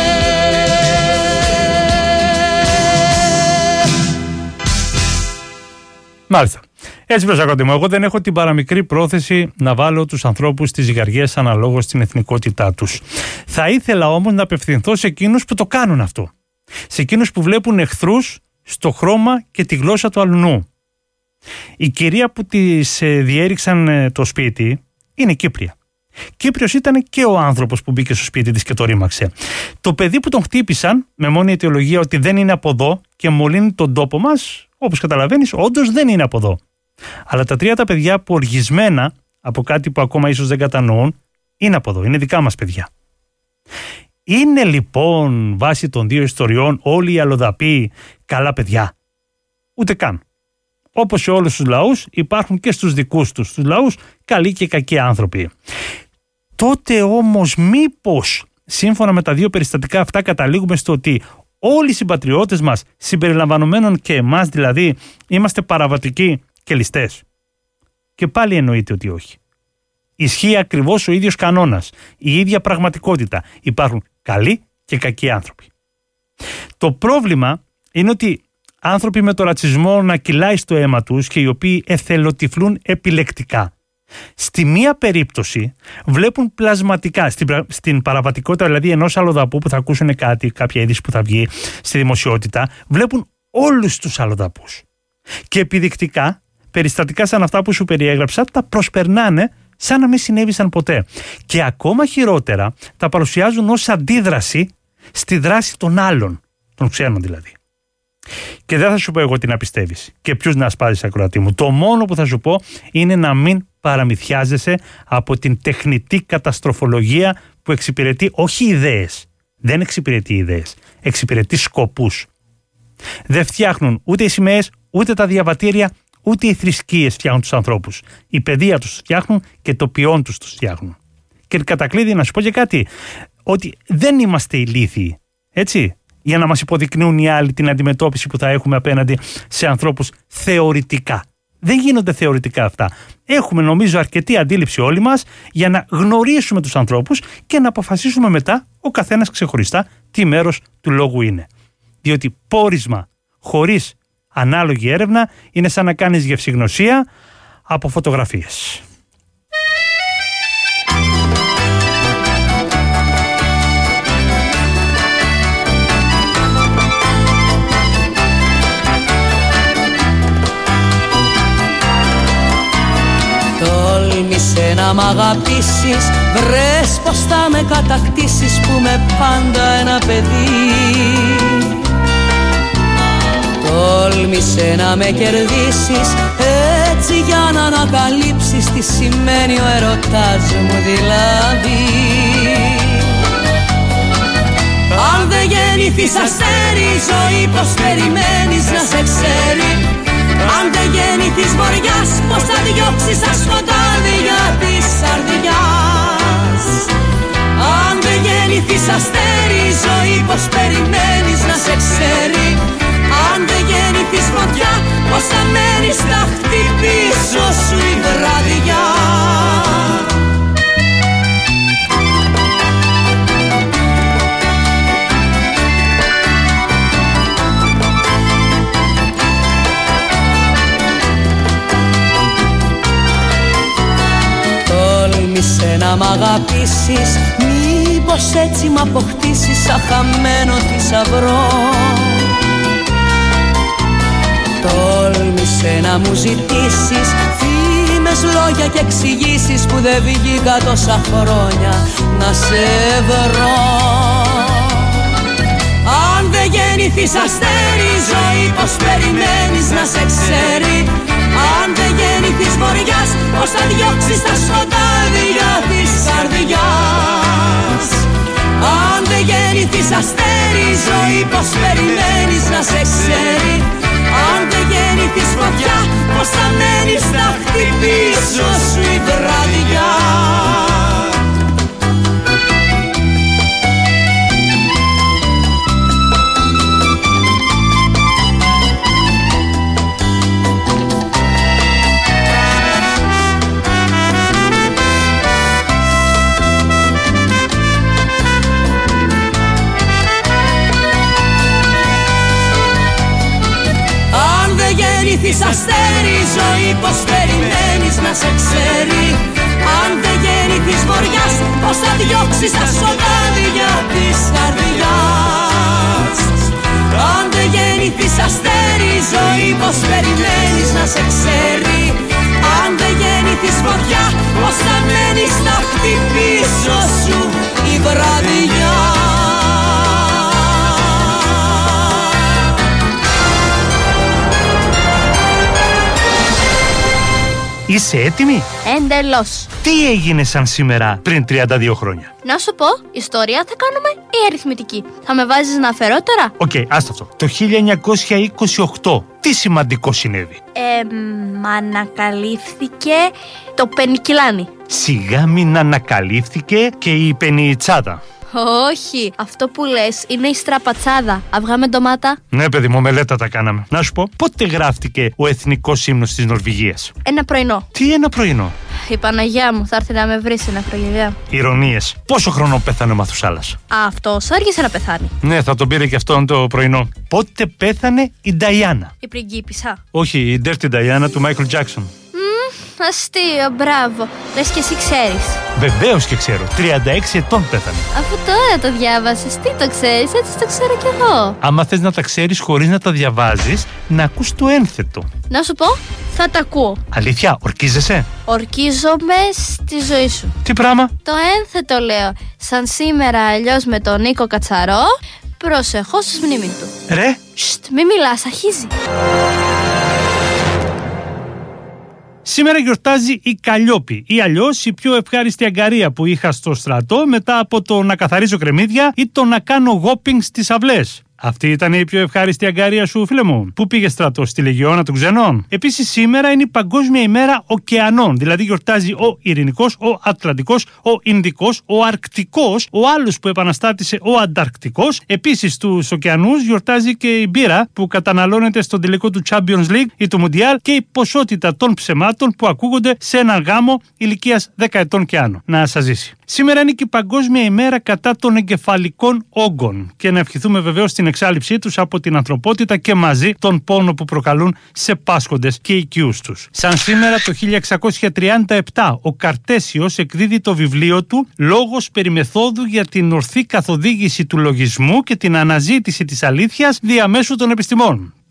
Μάλιστα. Έτσι, προσακότη μου, εγώ δεν έχω την παραμικρή πρόθεση να βάλω τους ανθρώπους στις ζυγαριές αναλόγως στην εθνικότητά τους. Θα ήθελα όμως να απευθυνθώ σε εκείνους που το κάνουν αυτό. Σε εκείνους που βλέπουν εχθρούς στο χρώμα και τη γλώσσα του αλουνού. Η κυρία που της διέριξαν το σπίτι είναι Κύπρια. Κύπριος ήταν και ο άνθρωπος που μπήκε στο σπίτι της και το ρήμαξε. Το παιδί που τον χτύπησαν με μόνη αιτιολογία ότι δεν είναι από εδώ και μολύνει τον τόπο μας, όπως καταλαβαίνεις, όντως δεν είναι από εδώ. Αλλά τα τρία τα παιδιά που οργισμένα από κάτι που ακόμα ίσως δεν κατανοούν, είναι από εδώ, είναι δικά μας παιδιά. Είναι λοιπόν βάσει των δύο ιστοριών όλοι οι αλλοδαποί καλά παιδιά? Ούτε καν. Όπως σε όλους τους λαούς υπάρχουν και στους δικούς τους λαούς καλοί και κακοί άνθρωποι. Τότε όμως μήπως σύμφωνα με τα δύο περιστατικά αυτά καταλήγουμε στο ότι όλοι οι συμπατριώτες μας, συμπεριλαμβανομένων και εμάς δηλαδή, είμαστε παραβατικοί και ληστές? Και πάλι εννοείται ότι όχι. Ισχύει ακριβώς ο ίδιος κανόνας, η ίδια πραγματικότητα. Υπάρχουν καλοί και κακοί άνθρωποι. Το πρόβλημα είναι ότι άνθρωποι με το ρατσισμό να κυλάει στο αίμα τους και οι οποίοι εθελοτυφλούν επιλεκτικά, στη μία περίπτωση βλέπουν πλασματικά, στην παραβατικότητα δηλαδή ενός αλλοδαπού που θα ακούσουν κάτι, κάποια είδηση που θα βγει στη δημοσιότητα, βλέπουν όλους τους αλλοδαπούς. Και επιδεικτικά, περιστατικά σαν αυτά που σου περιέγραψα, τα προσπερνάνε σαν να μην συνέβησαν ποτέ. Και ακόμα χειρότερα, τα παρουσιάζουν ως αντίδραση στη δράση των άλλων, των ξένων δηλαδή. Και δεν θα σου πω εγώ τι να πιστεύεις και ποιους να ασπάζεις, ακροατή μου. Το μόνο που θα σου πω είναι να μην παραμυθιάζεσαι από την τεχνητή καταστροφολογία που εξυπηρετεί όχι ιδέες. Δεν εξυπηρετεί ιδέες. Εξυπηρετεί σκοπούς. Δεν φτιάχνουν ούτε οι σημαίες, ούτε τα διαβατήρια, ούτε οι θρησκείες φτιάχνουν τους ανθρώπους. Η παιδεία τους φτιάχνουν και το ποιόν τους φτιάχνουν. Και κατακλείδη να σου πω και κάτι, ότι δεν είμαστε ηλίθιοι, έτσι, για να μας υποδεικνύουν οι άλλοι την αντιμετώπιση που θα έχουμε απέναντι σε ανθρώπους θεωρητικά. Δεν γίνονται θεωρητικά αυτά. Έχουμε νομίζω αρκετή αντίληψη όλοι μας για να γνωρίσουμε τους ανθρώπους και να αποφασίσουμε μετά ο καθένας ξεχωριστά τι μέρος του λόγου είναι. Διότι πόρισμα χωρίς ανάλογη έρευνα είναι σαν να κάνεις γευσηγνωσία από φωτογραφίες. Τόλμησε να μ' αγαπήσεις, βρες πως θα με κατακτήσεις που με πάντα ένα παιδί. Τόλμησε να με κερδίσεις έτσι για να ανακαλύψεις τι σημαίνει ο ερωτάς μου δηλαδή. γεννηθείς αστέρι, η ζωή πως περιμένεις να σε ξέρει. Αν δεν γεννηθείς βοριάς, πως θα διώξεις τα σκοτάδια της καρδιάς. Αν δεν γεννηθείς αστέρι, η ζωή πως περιμένεις να σε ξέρει. Αν δεν γεννηθείς φωτιά, πως θα μένεις να χτυπήσω σου η βραδιά. Τόλμησε να μ' αγαπήσεις, μήπως έτσι μ' αποκτήσεις σαν χαμένο θησαυρό. Τόλμησε να μου ζητήσεις φήμες, λόγια και εξηγήσεις που δεν βγήκα τόσα χρόνια να σε βρω. Αν δεν γεννηθείς αστέρι, η ζωή πως περιμένεις να σε ξέρει. Αν δεν γεννηθείς βοριάς, πως θα διώξεις τα σκοτάδια της καρδιάς. Αν δεν γεννηθείς αστέρι, η ζωή πως περιμένεις να σε ξέρει. Αν δεν γεννηθείς φωτιά, πως θα μένεις να χτυπήσω σου η βραδιά. Γεννηθείς αστέρι, η ζωή πως περιμένεις να σε ξέρει. Αν δεν γεννηθείς βοριάς, πως θα διώξεις τα σκοτάδια της καρδιάς. Αν δεν γεννηθείς αστέρι, η ζωή πως περιμένεις να σε ξέρει. Αν δεν γεννηθείς φωτιά, πως θα μένεις να χτυπήσω σου η βραδιά. Είσαι έτοιμη? Εντελώς. Τι έγινε σαν σήμερα πριν 32 χρόνια? Να σου πω, ιστορία θα κάνουμε ή αριθμητική? Θα με βάζεις να αφαιρώ τώρα? Οκ, άστα αυτό. Το 1928 τι σημαντικό συνέβη? Ανακαλύφθηκε το πενικυλάνι. Σιγά μην ανακαλύφθηκε και η πενιτσάδα. Όχι, αυτό που λες είναι η στραπατσάδα. Αυγά με ντομάτα. Ναι, παιδί μου, μελέτα τα κάναμε. Να σου πω, πότε γράφτηκε ο εθνικός ύμνος της Νορβηγίας? Ένα πρωινό. Τι ένα πρωινό? Η Παναγιά μου θα έρθει να με βρει σε ναυρογελιά. Ηρωνίες. Πόσο χρόνο πέθανε ο Μαθουσάλας? Αυτός άργησε να πεθάνει. Ναι, θα τον πήρε και αυτόν το πρωινό. Πότε πέθανε η Νταϊάννα? Η πριγκίπισσα. Όχι, η Dirty Diana του Μάικλ Τζάκσον. Αστείο, μπράβο. Λες και εσύ ξέρεις. Βεβαίως και ξέρω. 36 ετών πέθανε. Αφού τώρα το διάβασες, τι το ξέρεις, έτσι το ξέρω κι εγώ. Άμα θες να τα ξέρεις χωρίς να τα διαβάζεις, να ακούς το ένθετο. Να σου πω, θα τα ακούω. Αλήθεια, ορκίζεσαι? Ορκίζομαι στη ζωή σου. Τι πράγμα? Το ένθετο λέω. Σαν σήμερα αλλιώς με τον Νίκο Κατσαρό, προσεχώς στη μνήμη του. Ρε! Σστ, μη μιλάς, αρχίζει. Σήμερα γιορτάζει η Καλλιόπη ή αλλιώς η πιο ευχάριστη αγκαρία που είχα στο στρατό μετά από το να καθαρίζω κρεμμύδια ή το να κάνω γόπινγκ στις αυλές. Αυτή ήταν η πιο ευχάριστη αγκαρία σου, φίλε μου? Πού πήγε στρατό, στη Λεγιώνα των Ξενών? Επίσης, σήμερα είναι η Παγκόσμια ημέρα ωκεανών. Δηλαδή, γιορτάζει ο Ειρηνικός, ο Ατλαντικός, ο Ινδικός, ο Αρκτικός, ο άλλος που επαναστάτησε ο Ανταρκτικός. Επίσης, τους ωκεανούς γιορτάζει και η μπύρα που καταναλώνεται στον τελικό του Champions League ή του Mundial και η ποσότητα των ψεμάτων που ακούγονται σε έναν γάμο ηλικίας 10 ετών και άνω. Να σας ζήσει. Σήμερα είναι και η Παγκόσμια ημέρα κατά των εγκεφαλικών όγκων και να ευχηθούμε βεβαίως την εξάλληψή τους από την ανθρωπότητα και μαζί τον πόνο που προκαλούν σε πάσχοντες και οικείους τους. Σαν σήμερα το 1637 ο Καρτέσιος εκδίδει το βιβλίο του «Λόγος περί μεθόδου για την ορθή καθοδήγηση του λογισμού και την αναζήτηση της αλήθειας διαμέσου των επιστημών».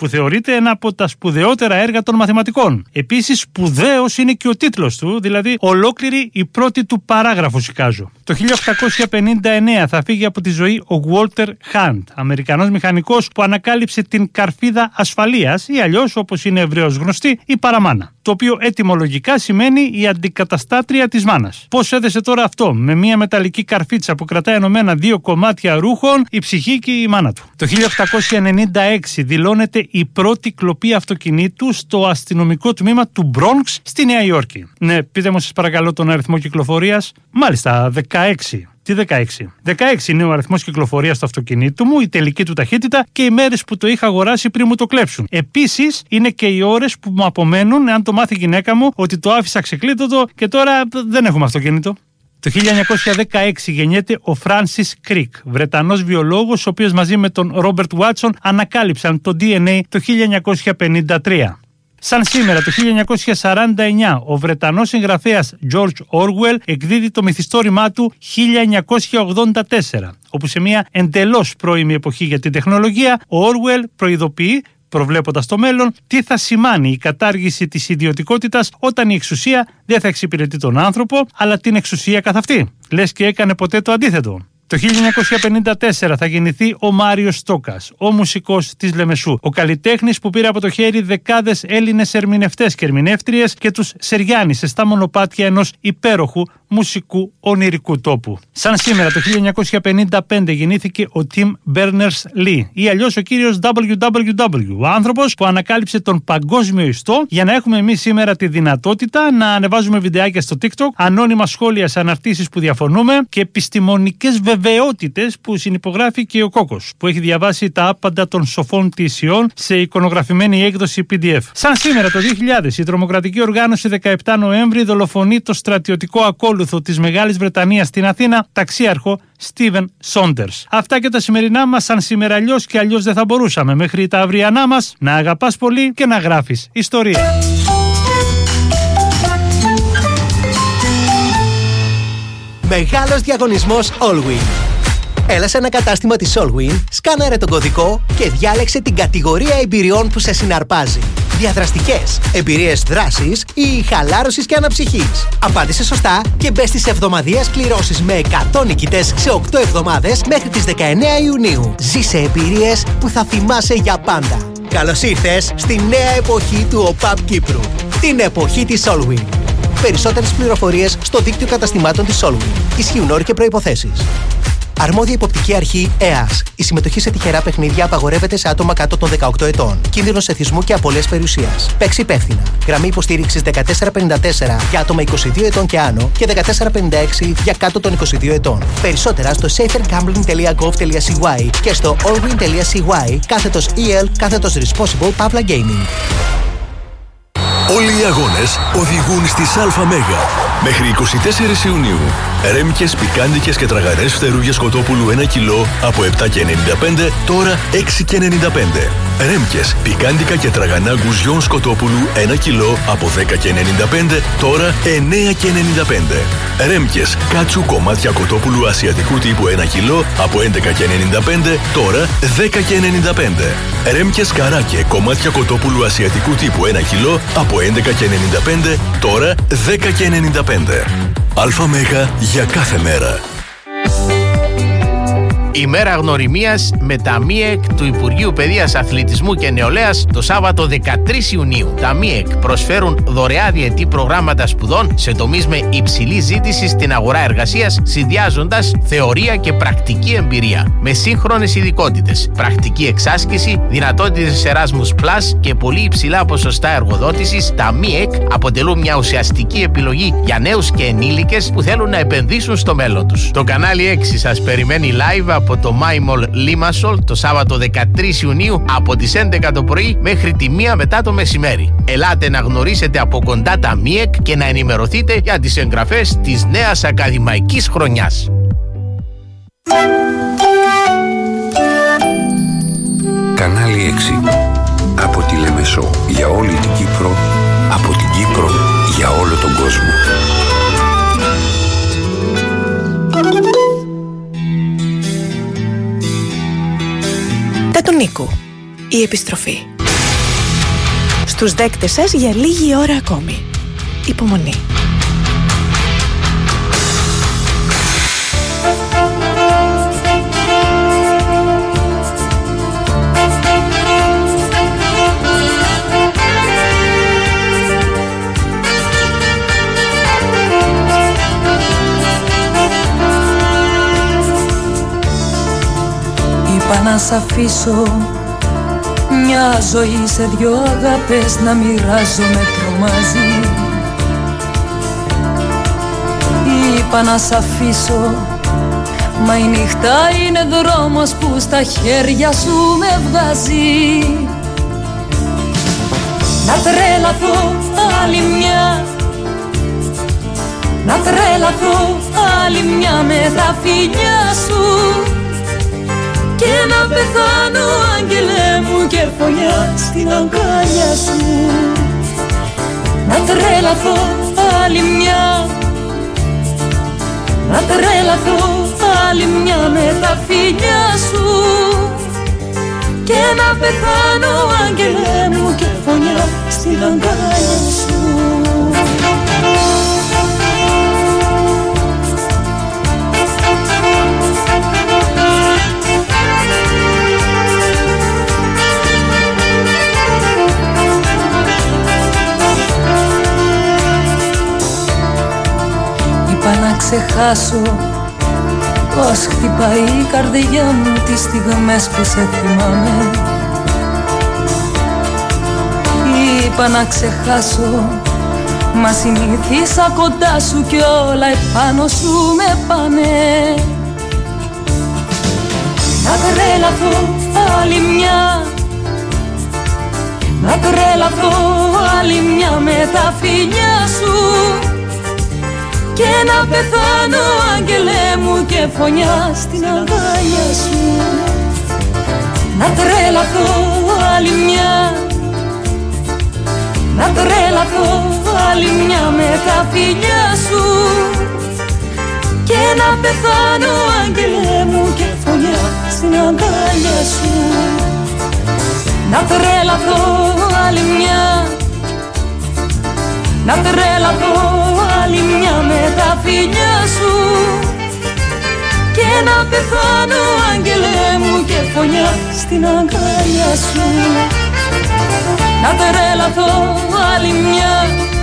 που θεωρείται ένα από τα σπουδαιότερα έργα των μαθηματικών. Επίσης, σπουδαίος είναι και ο τίτλος του, δηλαδή ολόκληρη η πρώτη του παράγραφος, εικάζω. Το 1859 θα φύγει από τη ζωή ο Walter Hunt, Αμερικανός μηχανικός που ανακάλυψε την καρφίδα ασφαλείας ή αλλιώς, όπως είναι ευρέως γνωστή, η παραμάνα. Το οποίο ετυμολογικά σημαίνει η αντικαταστάτρια της μάνας. Πώς έδεσε τώρα αυτό με μια μεταλλική καρφίτσα που κρατάει ενωμένα δύο κομμάτια ρούχων, η ψυχή και η μάνα του. Το 1896 δηλώνεται η πρώτη κλοπή αυτοκινήτου στο αστυνομικό τμήμα του Bronx στη Νέα Υόρκη. Ναι, πείτε μου σας παρακαλώ τον αριθμό κυκλοφορίας. Μάλιστα, 16. Τι 16? 16 είναι ο αριθμός κυκλοφορίας του αυτοκινήτου μου, η τελική του ταχύτητα και οι μέρες που το είχα αγοράσει πριν μου το κλέψουν. Επίσης, είναι και οι ώρες που μου απομένουν, εάν το μάθει η γυναίκα μου, ότι το άφησα ξεκλείδωτο και τώρα δεν έχουμε αυτοκίνητο. Το 1916 γεννιέται ο Φράνσις Κρικ, Βρετανός βιολόγος, ο οποίος μαζί με τον Ρόμπερτ Βάτσον ανακάλυψαν το DNA το 1953. Σαν σήμερα, το 1949, ο Βρετανός συγγραφέας George Orwell εκδίδει το μυθιστόρημά του 1984, όπου σε μια εντελώς πρώιμη εποχή για την τεχνολογία, ο Orwell προειδοποιεί, προβλέποντας το μέλλον, τι θα σημάνει η κατάργηση της ιδιωτικότητας όταν η εξουσία δεν θα εξυπηρετεί τον άνθρωπο, αλλά την εξουσία καθ' αυτή. Λες και έκανε ποτέ το αντίθετο. Το 1954 θα γεννηθεί ο Μάριος Στόκας, ο μουσικός της Λεμεσού, ο καλλιτέχνης που πήρε από το χέρι δεκάδες Έλληνες ερμηνευτές και ερμηνεύτριες και τους σεριάνισε στα μονοπάτια ενός υπέροχου μουσικού ονειρικού τόπου. Σαν σήμερα το 1955 γεννήθηκε ο Tim Berners-Lee ή αλλιώς ο κύριος WWW, ο άνθρωπος που ανακάλυψε τον παγκόσμιο ιστό για να έχουμε εμείς σήμερα τη δυνατότητα να ανεβάζουμε βιντεάκια στο TikTok, ανώνυμα σχόλια σε αναρτήσεις που διαφωνούμε και επιστημονικές βεβαιότητες που συνυπογράφει και ο Κόκος, που έχει διαβάσει τα άπαντα των σοφών της Ιών σε εικονογραφημένη έκδοση PDF. Σαν σήμερα το 2000 η τρομοκρατική οργάνωση 17 Νοέμβρη δολοφονεί το στρατιωτικό ακόλουθο της Μεγάλης Βρετανίας στην Αθήνα, ταξίαρχο Στίβεν Σόντερς. Αυτά και τα σημερινά μας, σαν σήμερα αλλιώς και αλλιώς δεν θα μπορούσαμε. Μέχρι τα αυριανά μας, να αγαπάς πολύ και να γράφεις ιστορία. Μεγάλος διαγωνισμός Allwyn. Έλα σε ένα κατάστημα της Allwyn, σκάναρε τον κωδικό και διάλεξε την κατηγορία εμπειριών που σε συναρπάζει. Διαδραστικές, εμπειρίες δράσης ή χαλάρωσης και αναψυχής. Απάντησε σωστά και μπες στις εβδομαδιαίες κληρώσεις με 100 νικητές σε 8 εβδομάδες μέχρι τις 19 Ιουνίου. Ζήσε εμπειρίες που θα θυμάσαι για πάντα. Καλώς ήρθες στη νέα εποχή του ΟΠΑΠ Κύπρου. Την εποχή της Allwyn. Περισσότερες πληροφορίες στο δίκτυο καταστημάτων της Allwyn. Ισχύουν όροι και προϋποθέσεις. Αρμόδια υποπτική αρχή ΕΑΣ. Η συμμετοχή σε τυχερά παιχνίδια απαγορεύεται σε άτομα κάτω των 18 ετών. Κίνδυνος εθισμού και απώλειας περιουσίας. Παίξει υπεύθυνα. Γραμμή υποστήριξης 1454 για άτομα 22 ετών και άνω και 1456 για κάτω των 22 ετών. Περισσότερα στο safergambling.gov.cy και στο allwyn.cy/EL/responsible Pavla Gaming. Όλοι οι αγώνες οδηγούν στις ΑΜΕΓΑ. Μέχρι 24 Ιουνίου. Ρέμκες, πικάντικες και τραγανές φτερούγες κοτόπουλου 1 κιλό από 7,95, τώρα 6,95. Ρέμκες, πικάντικα και τραγανά γκουζιόν σκοτόπουλου 1 κιλό από 10,95, τώρα 9,95. Ρέμκες, κάτσου κομμάτια κοτόπουλου ασιατικού τύπου 1 κιλό από 11,95, τώρα 10,95. Ρέμκες καράκε, κομμάτια κοτόπουλου ασιατικού τύπου 1 κιλό από 11,95, τώρα 10,95. ΑΜΕΓΑ για κάθε μέρα. Ημέρα γνωριμίας με τα ΜΙΕΚ του Υπουργείου Παιδείας, Αθλητισμού και Νεολαίας το Σάββατο 13 Ιουνίου. Τα ΜΙΕΚ προσφέρουν δωρεά διετή προγράμματα σπουδών σε τομείς με υψηλή ζήτηση στην αγορά εργασίας, συνδυάζοντας θεωρία και πρακτική εμπειρία με σύγχρονες ειδικότητες, πρακτική εξάσκηση, δυνατότητες Erasmus Plus και πολύ υψηλά ποσοστά εργοδότησης. Τα ΜΙΕΚ αποτελούν μια ουσιαστική επιλογή για νέους και ενήλικες που θέλουν να επενδύσουν στο μέλλον τους. Το κανάλι 6 σας περιμένει live από το MyMall Limassol το Σάββατο 13 Ιουνίου από τις 11 το πρωί μέχρι τη 1 μετά το μεσημέρι. Ελάτε να γνωρίσετε από κοντά τα ΜΙΕΚ και να ενημερωθείτε για τις εγγραφές της νέας ακαδημαϊκής χρονιάς. Κανάλι 6. Από τη Λεμεσό για όλη την Κύπρο, από την Κύπρο για όλο τον κόσμο. Τα του Νίκου. Η επιστροφή. στους δέκτες σας για λίγη ώρα ακόμη. Υπομονή. Είπα να σ' αφήσω μια ζωή σε δυο αγάπες να μοιράζομαι τρομάζει. Είπα να σ' αφήσω, μα η νύχτα είναι δρόμος που στα χέρια σου με βγάζει. Να τρέλαθω άλλη μια, να τρέλαθω άλλη μια με τα φιλιά σου και να πεθάνω άγγελε μου και φωνιά στην αγκάλια σου. Να τρέλαθω άλλη μια, να τρέλαθω άλλη μια με τα φιλιά σου και να πεθάνω άγγελε μου και φωνιά στην αγκάλια σου. Είπα να ξεχάσω πως χτυπάει η καρδιά μου τις στιγμές που σε θυμάμαι. Είπα να ξεχάσω, μα συνήθισα κοντά σου κι όλα επάνω σου με πάνε. Να τρέλαθω άλλη μια, να τρέλαθω άλλη μια με τα φιλιά σου και να πεθάνω άγγελε μου και φωνιά στην αγκάλια σου. Να τρέλαθω άλλη μια, να τρέλαθω άλλη μια με τα φιλιά σου και να πεθάνω άγγελε μου και φωνιά στην αγκάλια σου. Να τρέλαθω άλλη μια, να τρέλαθω άλλη μια με τα φιλιά σου και να πεθάνω άγγελε μου και φωνιά στην αγκάλια σου. Να τρέλαθω άλλη μια,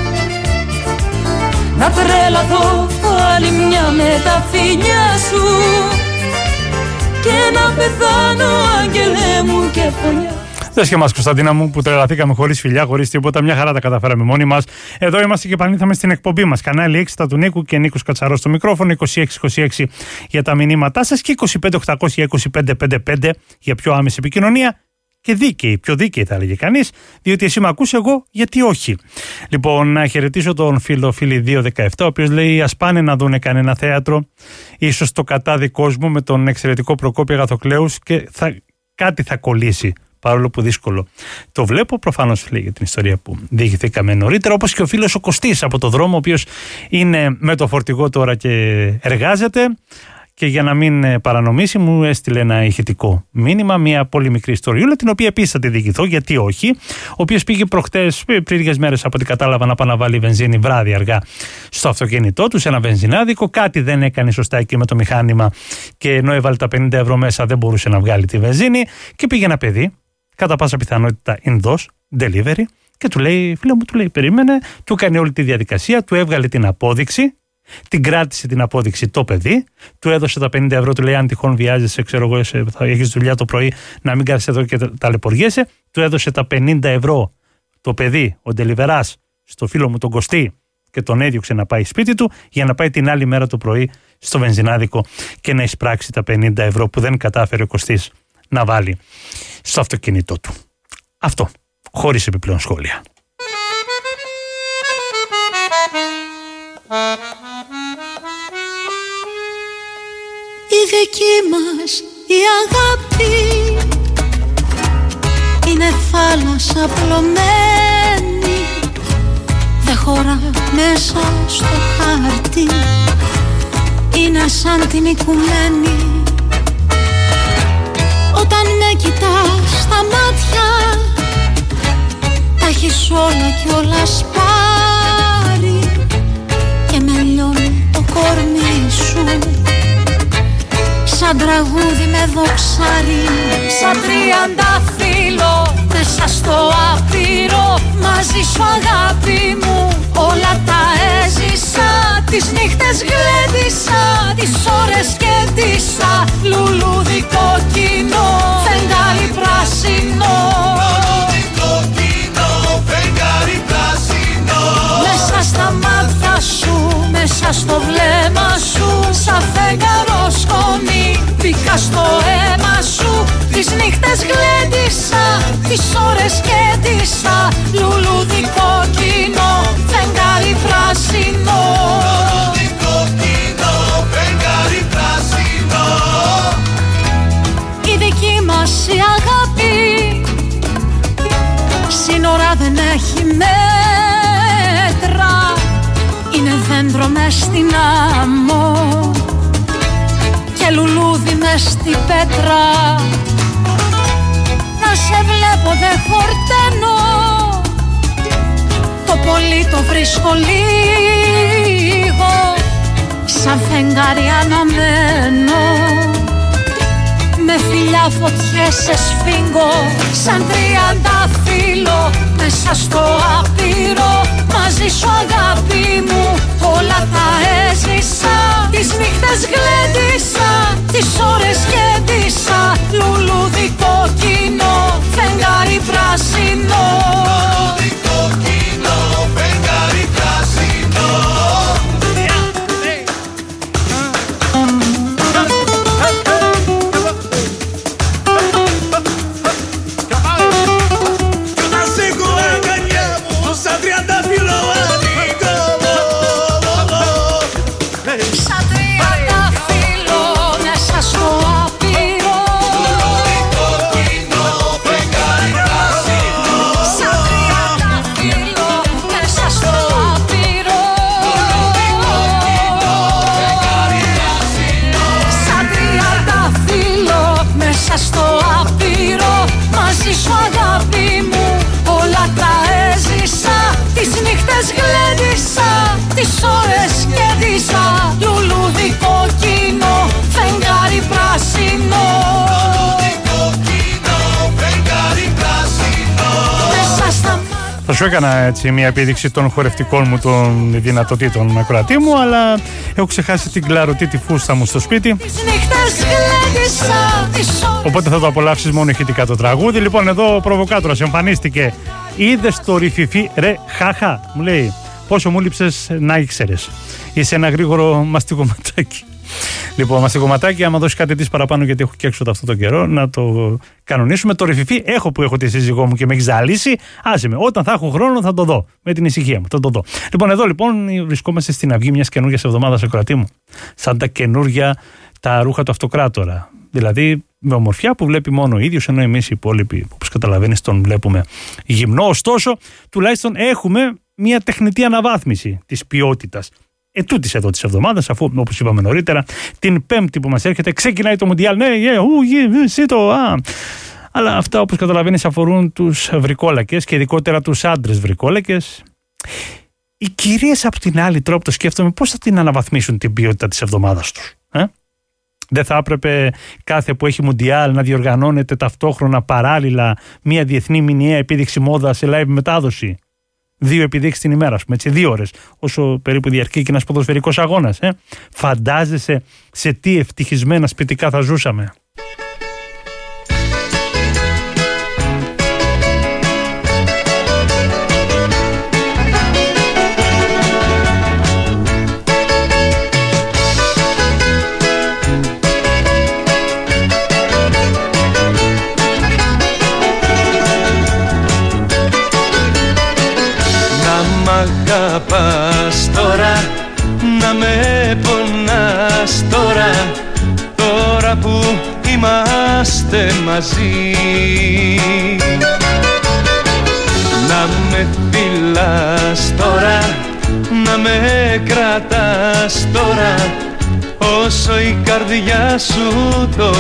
να τρέλαθω άλλη μια με τα φιλιά σου και να πεθάνω άγγελε μου και φωνιά. Δες και εμάς, Κωνσταντίνα μου, που τρελαθήκαμε χωρίς φιλιά, χωρίς τίποτα. Μια χαρά τα καταφέραμε μόνοι μας. Εδώ είμαστε και επανήλθαμε στην εκπομπή μας. Κανάλι 6 του Νίκου και Νίκος Κατσαρός στο μικρόφωνο. 2626 για τα μηνύματά σας και 25800-2555 για πιο άμεση επικοινωνία. Και δίκαιη, πιο δίκαιη θα έλεγε κανείς, διότι εσύ με ακούς, εγώ γιατί όχι. Λοιπόν, να χαιρετήσω τον φίλο Φίλη 217, ο οποίος λέει: ας πάνε να δούνε κανένα θέατρο, ίσως το κατάδει κόσμο με τον εξαιρετικό Προκόπη Αγαθοκλέους και κάτι θα κολλήσει. Παρόλο που δύσκολο. Το βλέπω, προφανώς λέει για την ιστορία που διηγηθήκαμε νωρίτερα, όπως και ο φίλος ο Κωστής από το δρόμο, ο οποίος είναι με το φορτηγό τώρα και εργάζεται. Και για να μην παρανομήσει, μου έστειλε ένα ηχητικό μήνυμα, μια πολύ μικρή ιστοριούλα, την οποία επίσης θα τη διηγηθώ, γιατί όχι. Ο οποίος πήγε προχτές, πριν λίγες μέρες από ό,τι κατάλαβα, να πάει να βάλει βενζίνη βράδυ αργά στο αυτοκίνητό του, σε ένα βενζινάδικο. Κάτι δεν έκανε σωστά εκεί με το μηχάνημα και ενώ έβαλε τα 50 ευρώ μέσα, δεν μπορούσε να βγάλει τη βενζίνη. Και πήγε ένα παιδί, κατά πάσα πιθανότητα Ινδός, delivery, και του λέει: φίλε μου, του λέει, περίμενε, του έκανε όλη τη διαδικασία, του έβγαλε την απόδειξη. Την κράτησε την απόδειξη το παιδί, του έδωσε τα 50 ευρώ, του λέει: αν τυχόν βιάζεσαι, ξέρω εγώ, θα έχεις δουλειά το πρωί, να μην κάθεσαι εδώ και ταλαιπωριέσαι. Του έδωσε τα 50 ευρώ το παιδί, ο ντελιβεράς, στο φίλο μου τον Κωστή, και τον έδιωξε να πάει σπίτι του για να πάει την άλλη μέρα το πρωί στο βενζινάδικο και να εισπράξει τα 50 ευρώ που δεν κατάφερε ο Κωστής να βάλει στο αυτοκίνητό του. Αυτό, χωρίς επιπλέον σχόλια. Η δική μας η αγάπη είναι θάλασσα απλωμένη, δεν χωρά μέσα στο χάρτη, είναι σαν την οικουμένη. Όταν με κοιτάς στα μάτια, τα έχεις όλα κι όλα σπάρει και με λιώνει το κορμί σου. Σαν τραγούδι με δοξάρι, σαν τριαντάφυλλο μέσα στο άπειρο. Μαζί σου αγάπη μου όλα τα έζησα. Τις νύχτες γλέντισα, τις ώρες κέντησα. Λουλούδι κόκκινο, φεγγάρι πράσινο. Λουλούδι κόκκινο, φεγγάρι πράσινο. Μέσα στα μάτια σου, μέσα στο βλέμμα σου, σαν φεγγαρό σκόνη μπήκα στο αίμα σου. Τις νύχτες γλέντισα, τις ώρες κέντησα. Λουλούδι κόκκινο, φεγγάρι πράσινο. Λουλούδι κόκκινο, φεγγάρι πράσινο. Η δική μας η αγάπη σύνορα δεν έχει μέτρα. Είναι δέντρο μες στην άμμο και λουλούδι μες στην πέτρα. Να σε βλέπω δεν χορταίνω, το πολύ το βρίσκω λίγο. Σαν φεγγάρι αναμένω, με φιλιά φωτιές σε σφίγγω. Σαν τριαντάφυλλο μέσα στο άπειρο. Μαζί σου αγάπη μου όλα τα έζησα. Τις νύχτες γλέντισα, τις ώρες κέντησα. Λουλούδι κόκκινο, φεγγάρι πράσινο. Λουλούδι κόκκινο, φεγγάρι πράσινο. Τις ώρες κέντησα. Λουλούδι κόκκινο, φεγγάρι πράσινο. Λουλούδι κόκκινο, φεγγάρι πράσινο. Θα σου έκανα έτσι μια επίδειξη των χορευτικών μου των δυνατοτήτων ακροατή μου, αλλά έχω ξεχάσει την κλαρωτή τη φούστα μου στο σπίτι. Οπότε θα το απολαύσεις μόνο ηχητικά το τραγούδι. Λοιπόν, εδώ ο προβοκάτορας εμφανίστηκε. Είδες το ρηφιφί, ρε χαχα, μου λέει. Πόσο μου λείψες να ήξερες. Είσαι ένα γρήγορο μαστιγωματάκι. Λοιπόν, μαστιγωματάκι, άμα δώσει κάτι της παραπάνω, γιατί έχω και έξω αυτό τον καιρό, να το κανονίσουμε. Το ρηφιφί έχω που έχω τη σύζυγό μου και με έχει ζαλίσει. Άσε με, όταν θα έχω χρόνο θα το δω. Με την ησυχία μου, θα το δω. Λοιπόν, εδώ λοιπόν βρισκόμαστε στην αυγή μιας καινούργιας εβδομάδας ακροατή μου. Σαν τα καινούργια τα ρούχα του αυτοκράτορα. Δηλαδή με ομορφιά που βλέπει μόνο ο ίδιος, ενώ εμείς οι υπόλοιποι, όπως καταλαβαίνεις, τον βλέπουμε γυμνό. Ωστόσο, τουλάχιστον έχουμε μια τεχνητή αναβάθμιση της ποιότητας ετούτης εδώ της εβδομάδας, αφού όπως είπαμε νωρίτερα, την Πέμπτη που μας έρχεται ξεκινάει το Μουντιάλ. Ναι, αλλά αυτά, όπως καταλαβαίνεις, αφορούν τους βρικόλακες και ειδικότερα τους άντρες βρικόλακες. Οι κυρίες από την άλλη τρόπο το σκέφτομαι πώς θα την αναβαθμίσουν την ποιότητα της εβδομάδας τους. Δεν θα έπρεπε κάθε που έχει Μουντιάλ να διοργανώνεται ταυτόχρονα παράλληλα μια διεθνή μηνιαία επίδειξη μόδα σε live μετάδοση? 2 επιδείξεις την ημέρα, έτσι, 2 ώρες, όσο περίπου διαρκεί και ένας ποδοσφαιρικός αγώνας. Φαντάζεσαι σε τι ευτυχισμένα σπιτικά θα ζούσαμε. Αγαπάς τώρα, να με πονάς τώρα, τώρα που είμαστε μαζί. Να με φιλάς τώρα, να με κρατάς τώρα, όσο η καρδιά σου το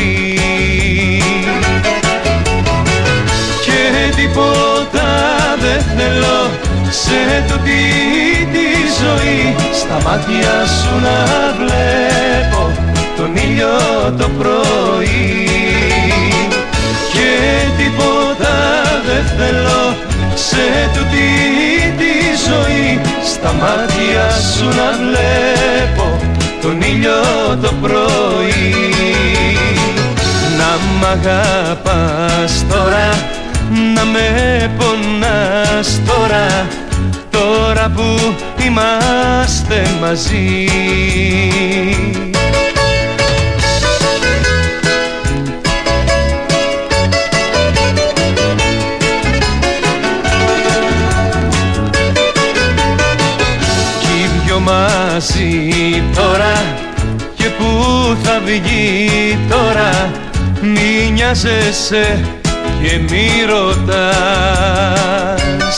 μπορεί. Και τίποτα δεν θέλω σε τούτη τη ζωή στα μάτια σου να βλέπω τον ήλιο το πρωί. Και τίποτα δεν θέλω σε τούτη τη ζωή στα μάτια σου να βλέπω τον ήλιο το πρωί. Να μ' αγαπάς τώρα, να με πονάς τώρα, τώρα που είμαστε μαζί. Μαζί τώρα και που θα βγει τώρα, μη νοιάζεσαι και μη ρωτάς.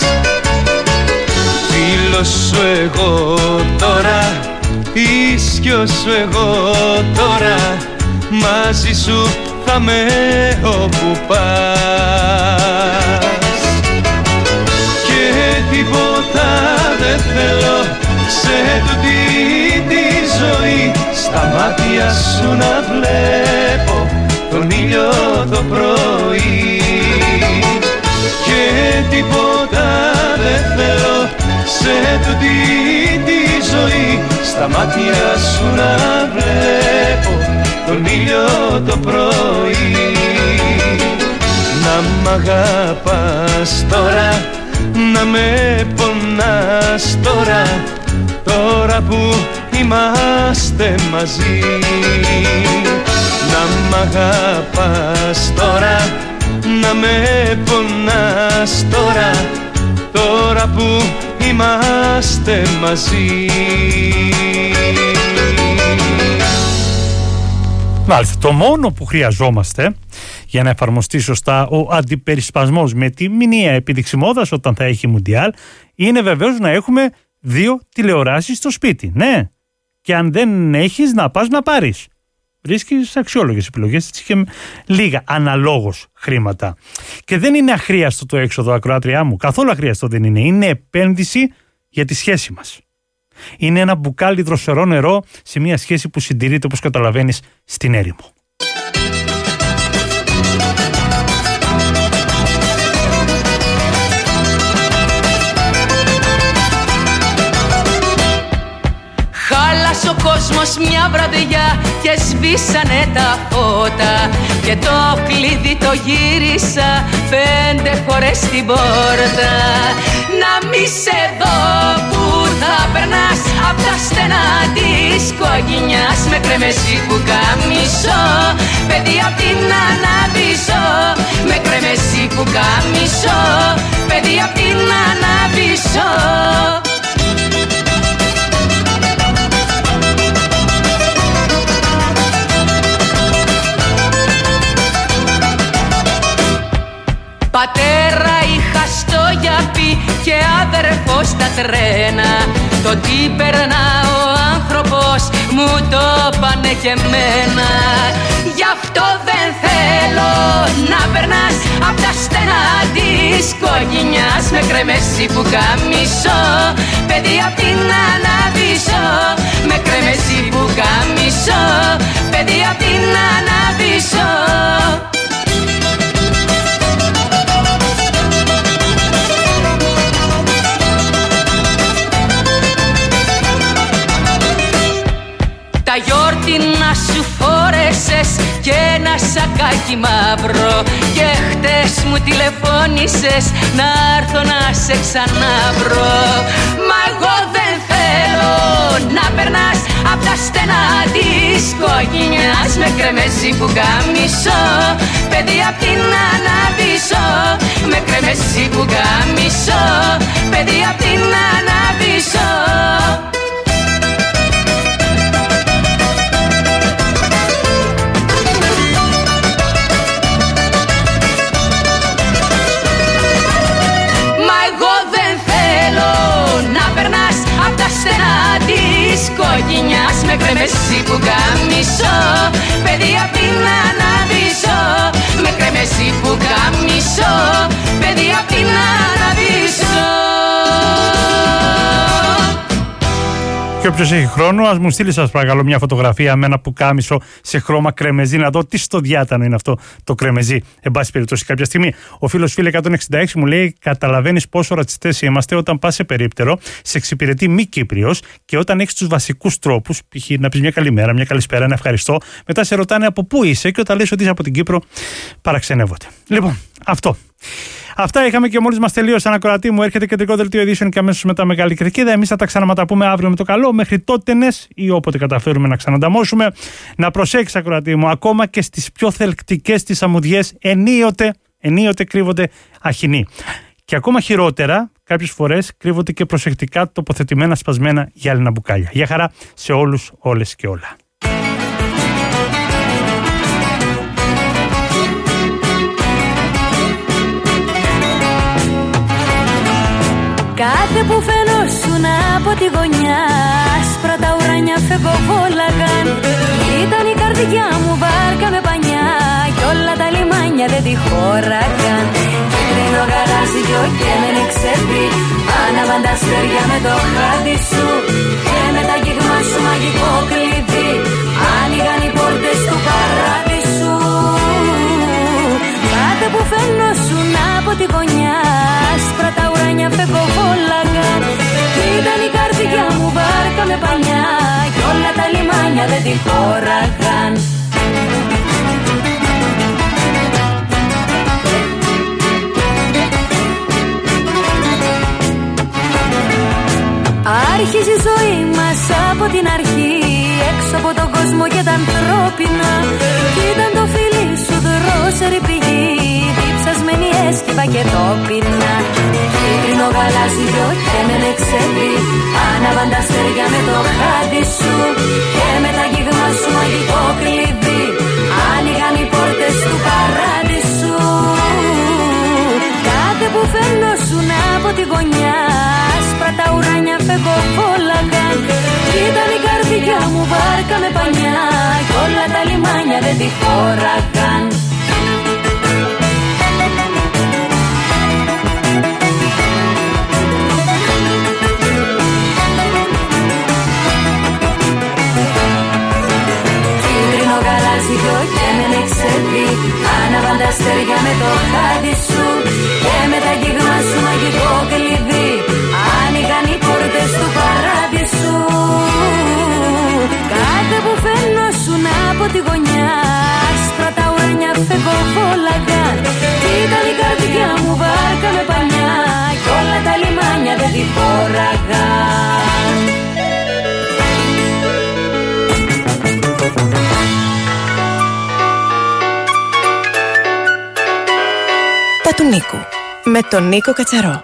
Φίλος σου εγώ τώρα, ίσιος σου εγώ τώρα, μαζί σου θα με όπου πας. Και τίποτα δεν θέλω σε τούτη τη ζωή στα μάτια σου να βλέπω τον ήλιο το πρωί. Και τίποτα δεν θέλω σε τούτη τη ζωή στα μάτια σου να βλέπω τον ήλιο το πρωί. Να μ' αγαπάς τώρα, να με πονάς τώρα, τώρα που είμαστε μαζί. Να μ' αγαπάς τώρα, να με πονάς τώρα, τώρα που είμαστε μαζί. Μάλιστα, το μόνο που χρειαζόμαστε για να εφαρμοστεί σωστά ο αντιπερισπασμός με τη μηνιαία επίδειξη μόδας όταν θα έχει Μουντιάλ είναι βεβαίως να έχουμε 2 τηλεοράσεις στο σπίτι. Ναι, και αν δεν έχεις να πας να πάρεις. Βρίσκεις αξιόλογες επιλογές, έτσι, και λίγα αναλόγως χρήματα. Και δεν είναι αχρίαστο το έξοδο, ακροάτριά μου. Καθόλου αχρίαστο δεν είναι. Είναι επένδυση για τη σχέση μας. Είναι ένα μπουκάλι δροσερό νερό σε μια σχέση που συντηρείται, όπως καταλαβαίνεις, στην έρημο. Χάλασε ο κόσμος μια βραδιά και σβήσανε τα φώτα, και το κλειδί το γύρισα 5 φορές στην πόρτα. Να μη σε δω που θα περνάς απ' τα στενά της κοκκινιάς, με κρεμεσί που καμισώ, παιδί απ' την αναβησώ. Με κρεμεσί που καμισώ, παιδί απ' την αναβησώ. Πατέρα είχα στο γιαπί και αδερφό στα τρένα. Το τι περνά ο άνθρωπος μου το πάνε και εμένα. Γι' αυτό δεν θέλω να περνάς απ' τα στενά της κοκκινιάς, με κρεμεσί που καμισώ, παιδί απ' την αναβησώ. Με κρεμεσί που καμισώ, παιδί απ' την αναβησώ. Τα γιόρτινα σου φόρεσες και ένα σακάκι μαύρο, και χτες μου τηλεφώνησες να έρθω να σε ξαναβρω. Μα εγώ δεν θέλω να περνάς απ' τα στενά της κοκκινιάς, με κρεμεσί που καμισώ, παιδί απ' την αναβησώ. Με κρεμεσί που καμισώ, παιδί απ' την αναβησώ. Κοκκινιάς, με κρεμεσί που καμισώ, παιδί απ' την αναβησώ. Με κρεμεσί που καμισώ, παιδί απ' την αναβησώ. Και όποιος έχει χρόνο, ας μου στείλει σας παρακαλώ μια φωτογραφία με ένα πουκάμισο σε χρώμα κρεμεζί, να δω τι στο διάτανο είναι αυτό το κρεμεζί. Εν πάση περιπτώσει, κάποια στιγμή ο φίλος φίλε 166 μου λέει: καταλαβαίνεις πόσο ρατσιστές είμαστε όταν πας σε περίπτερο, σε εξυπηρετεί μη Κύπριος και όταν έχεις τους βασικούς τρόπους, π.χ. να πεις μια καλημέρα, μια καλησπέρα, ένα ευχαριστώ, μετά σε ρωτάνε από πού είσαι και όταν λες ότι είσαι από την Κύπρο, παραξενεύονται. Λοιπόν, αυτό. Αυτά είχαμε και μόλις μας τελείωσε ένα ακροατή μου. Έρχεται κεντρικό δελτίο ειδήσεων και αμέσως μετά μεγάλη κερκίδα. Εμείς θα τα ξαναματαπούμε αύριο με το καλό. Μέχρι τότενες ή όποτε καταφέρουμε να ξανανταμώσουμε. Να προσέξεις ακροατή μου, ακόμα και στις πιο θελκτικές τις αμμουδιές ενίοτε κρύβονται αχινοί. Και ακόμα χειρότερα, κάποιες φορές κρύβονται και προσεκτικά τοποθετημένα σπασμένα γυάλινα μπουκάλια. Γεια χαρά σε όλους, όλες και όλα. Κάθε που φαινόσουν από τη γωνιά, άσπρα τα ουράνια φεγγοβόλαγαν. Ήταν η καρδιά μου βάρκα με πανιά κι όλα τα λιμάνια δεν τη χώραγαν. Κίτρινο γαλάζιο και με νεξεύει, άναβαν τα αστέρια με το χάδι σου και με τα γίγμα σου μαγικό κλειδί άνοιγαν οι πόρτες του παράδεισου. Κάθε που φαινόσουν από τη γωνιά, άσπρα τα ουράνια φεγγοβόλαγαν. Κι ήταν η καρδιά μου βάρκα με πανιά κι όλα τα λιμάνια δεν τη χώραγαν. Άρχισε η ζωή μας από την αρχή, έξω από τον κόσμο και τα ανθρώπινα. Κι ήταν το φίλι σου δρόσερη πηγή, διψασμένη έσκυβα και τόπινα. Κίτρινο γαλάζιο και με νεξεύει, άναβαν τα αστέρια με το χάδι σου και με τα γίγμα σου μαγικό κλειδί άνοιγαν οι πόρτες του παράδεισου. Κάθε που φαινόσουν από τη γωνιά, άσπρα τα ουράνια φεγγοβόλαγαν. Κι ήταν η καρδιά μου βάρκα με πανιά κι όλα τα λιμάνια δεν τη χώραγαν. Κίτρινο γαλάζιο και με νεξεύει, άναβαν τα αστέρια με το χάδι σου και με τα γίγμα σου μαγικό κλειδί άνοιγαν οι πόρτες του παράδεισου. Κάθε που φαινόσουν από τη γωνιά, άσπρα τα ουράνια φεγγοβόλαγαν. Κι ήταν η καρδιά μου βάρκα με πανιά κι όλα τα λιμάνια δεν τη χώραγαν. Τα του Νίκου με τον Νίκο Κατσαρό.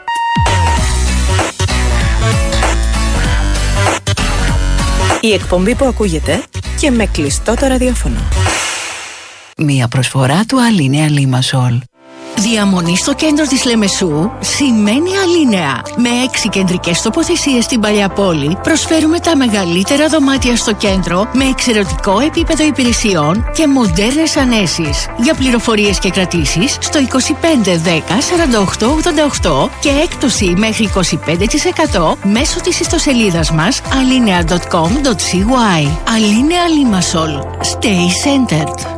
Η εκπομπή που ακούγεται και με κλειστό το ραδιόφωνο. Μία προσφορά του Αλίνεα Λίμασολ. Διαμονή στο κέντρο της Λεμεσού σημαίνει Αλίνεα. Με 6 κεντρικές τοποθεσίες στην παλιά πόλη προσφέρουμε τα μεγαλύτερα δωμάτια στο κέντρο με εξαιρετικό επίπεδο υπηρεσιών και μοντέρνες ανέσεις. Για πληροφορίες και κρατήσεις στο 25 10 48 88 και έκπτωση μέχρι 25% μέσω της ιστοσελίδας μας alinea.com.cy. Αλίνεα Λίμασολ. Stay centered.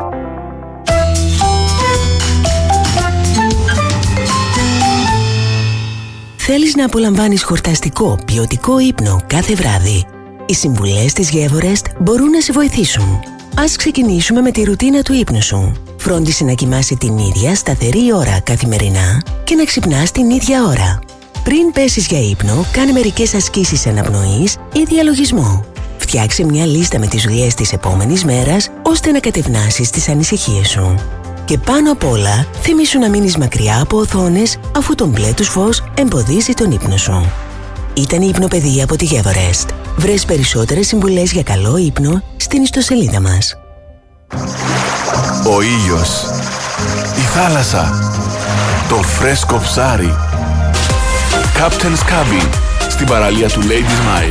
Θέλεις να απολαμβάνεις χορταστικό, ποιοτικό ύπνο κάθε βράδυ? Οι συμβουλές της Γεύορεστ μπορούν να σε βοηθήσουν. Ας ξεκινήσουμε με τη ρουτίνα του ύπνου σου. Φρόντισε να κοιμάσαι την ίδια σταθερή ώρα καθημερινά και να ξυπνάς την ίδια ώρα. Πριν πέσεις για ύπνο, κάνε μερικές ασκήσεις αναπνοής ή διαλογισμό. Φτιάξε μια λίστα με τις δουλειές της επόμενης μέρας, ώστε να κατευνάσεις τις ανησυχίες σου. Και πάνω απ' όλα, θυμήσου να μείνεις μακριά από οθόνες, αφού το μπλε τους φως εμποδίζει τον ύπνο σου. Ήταν η Υπνοπαιδεία από τη Γεύορεστ. Βρες περισσότερες συμβουλές για καλό ύπνο στην ιστοσελίδα μας. Ο ήλιος, η θάλασσα, το φρέσκο ψάρι. Captain's Cabin, στην παραλία του Ladies Mile.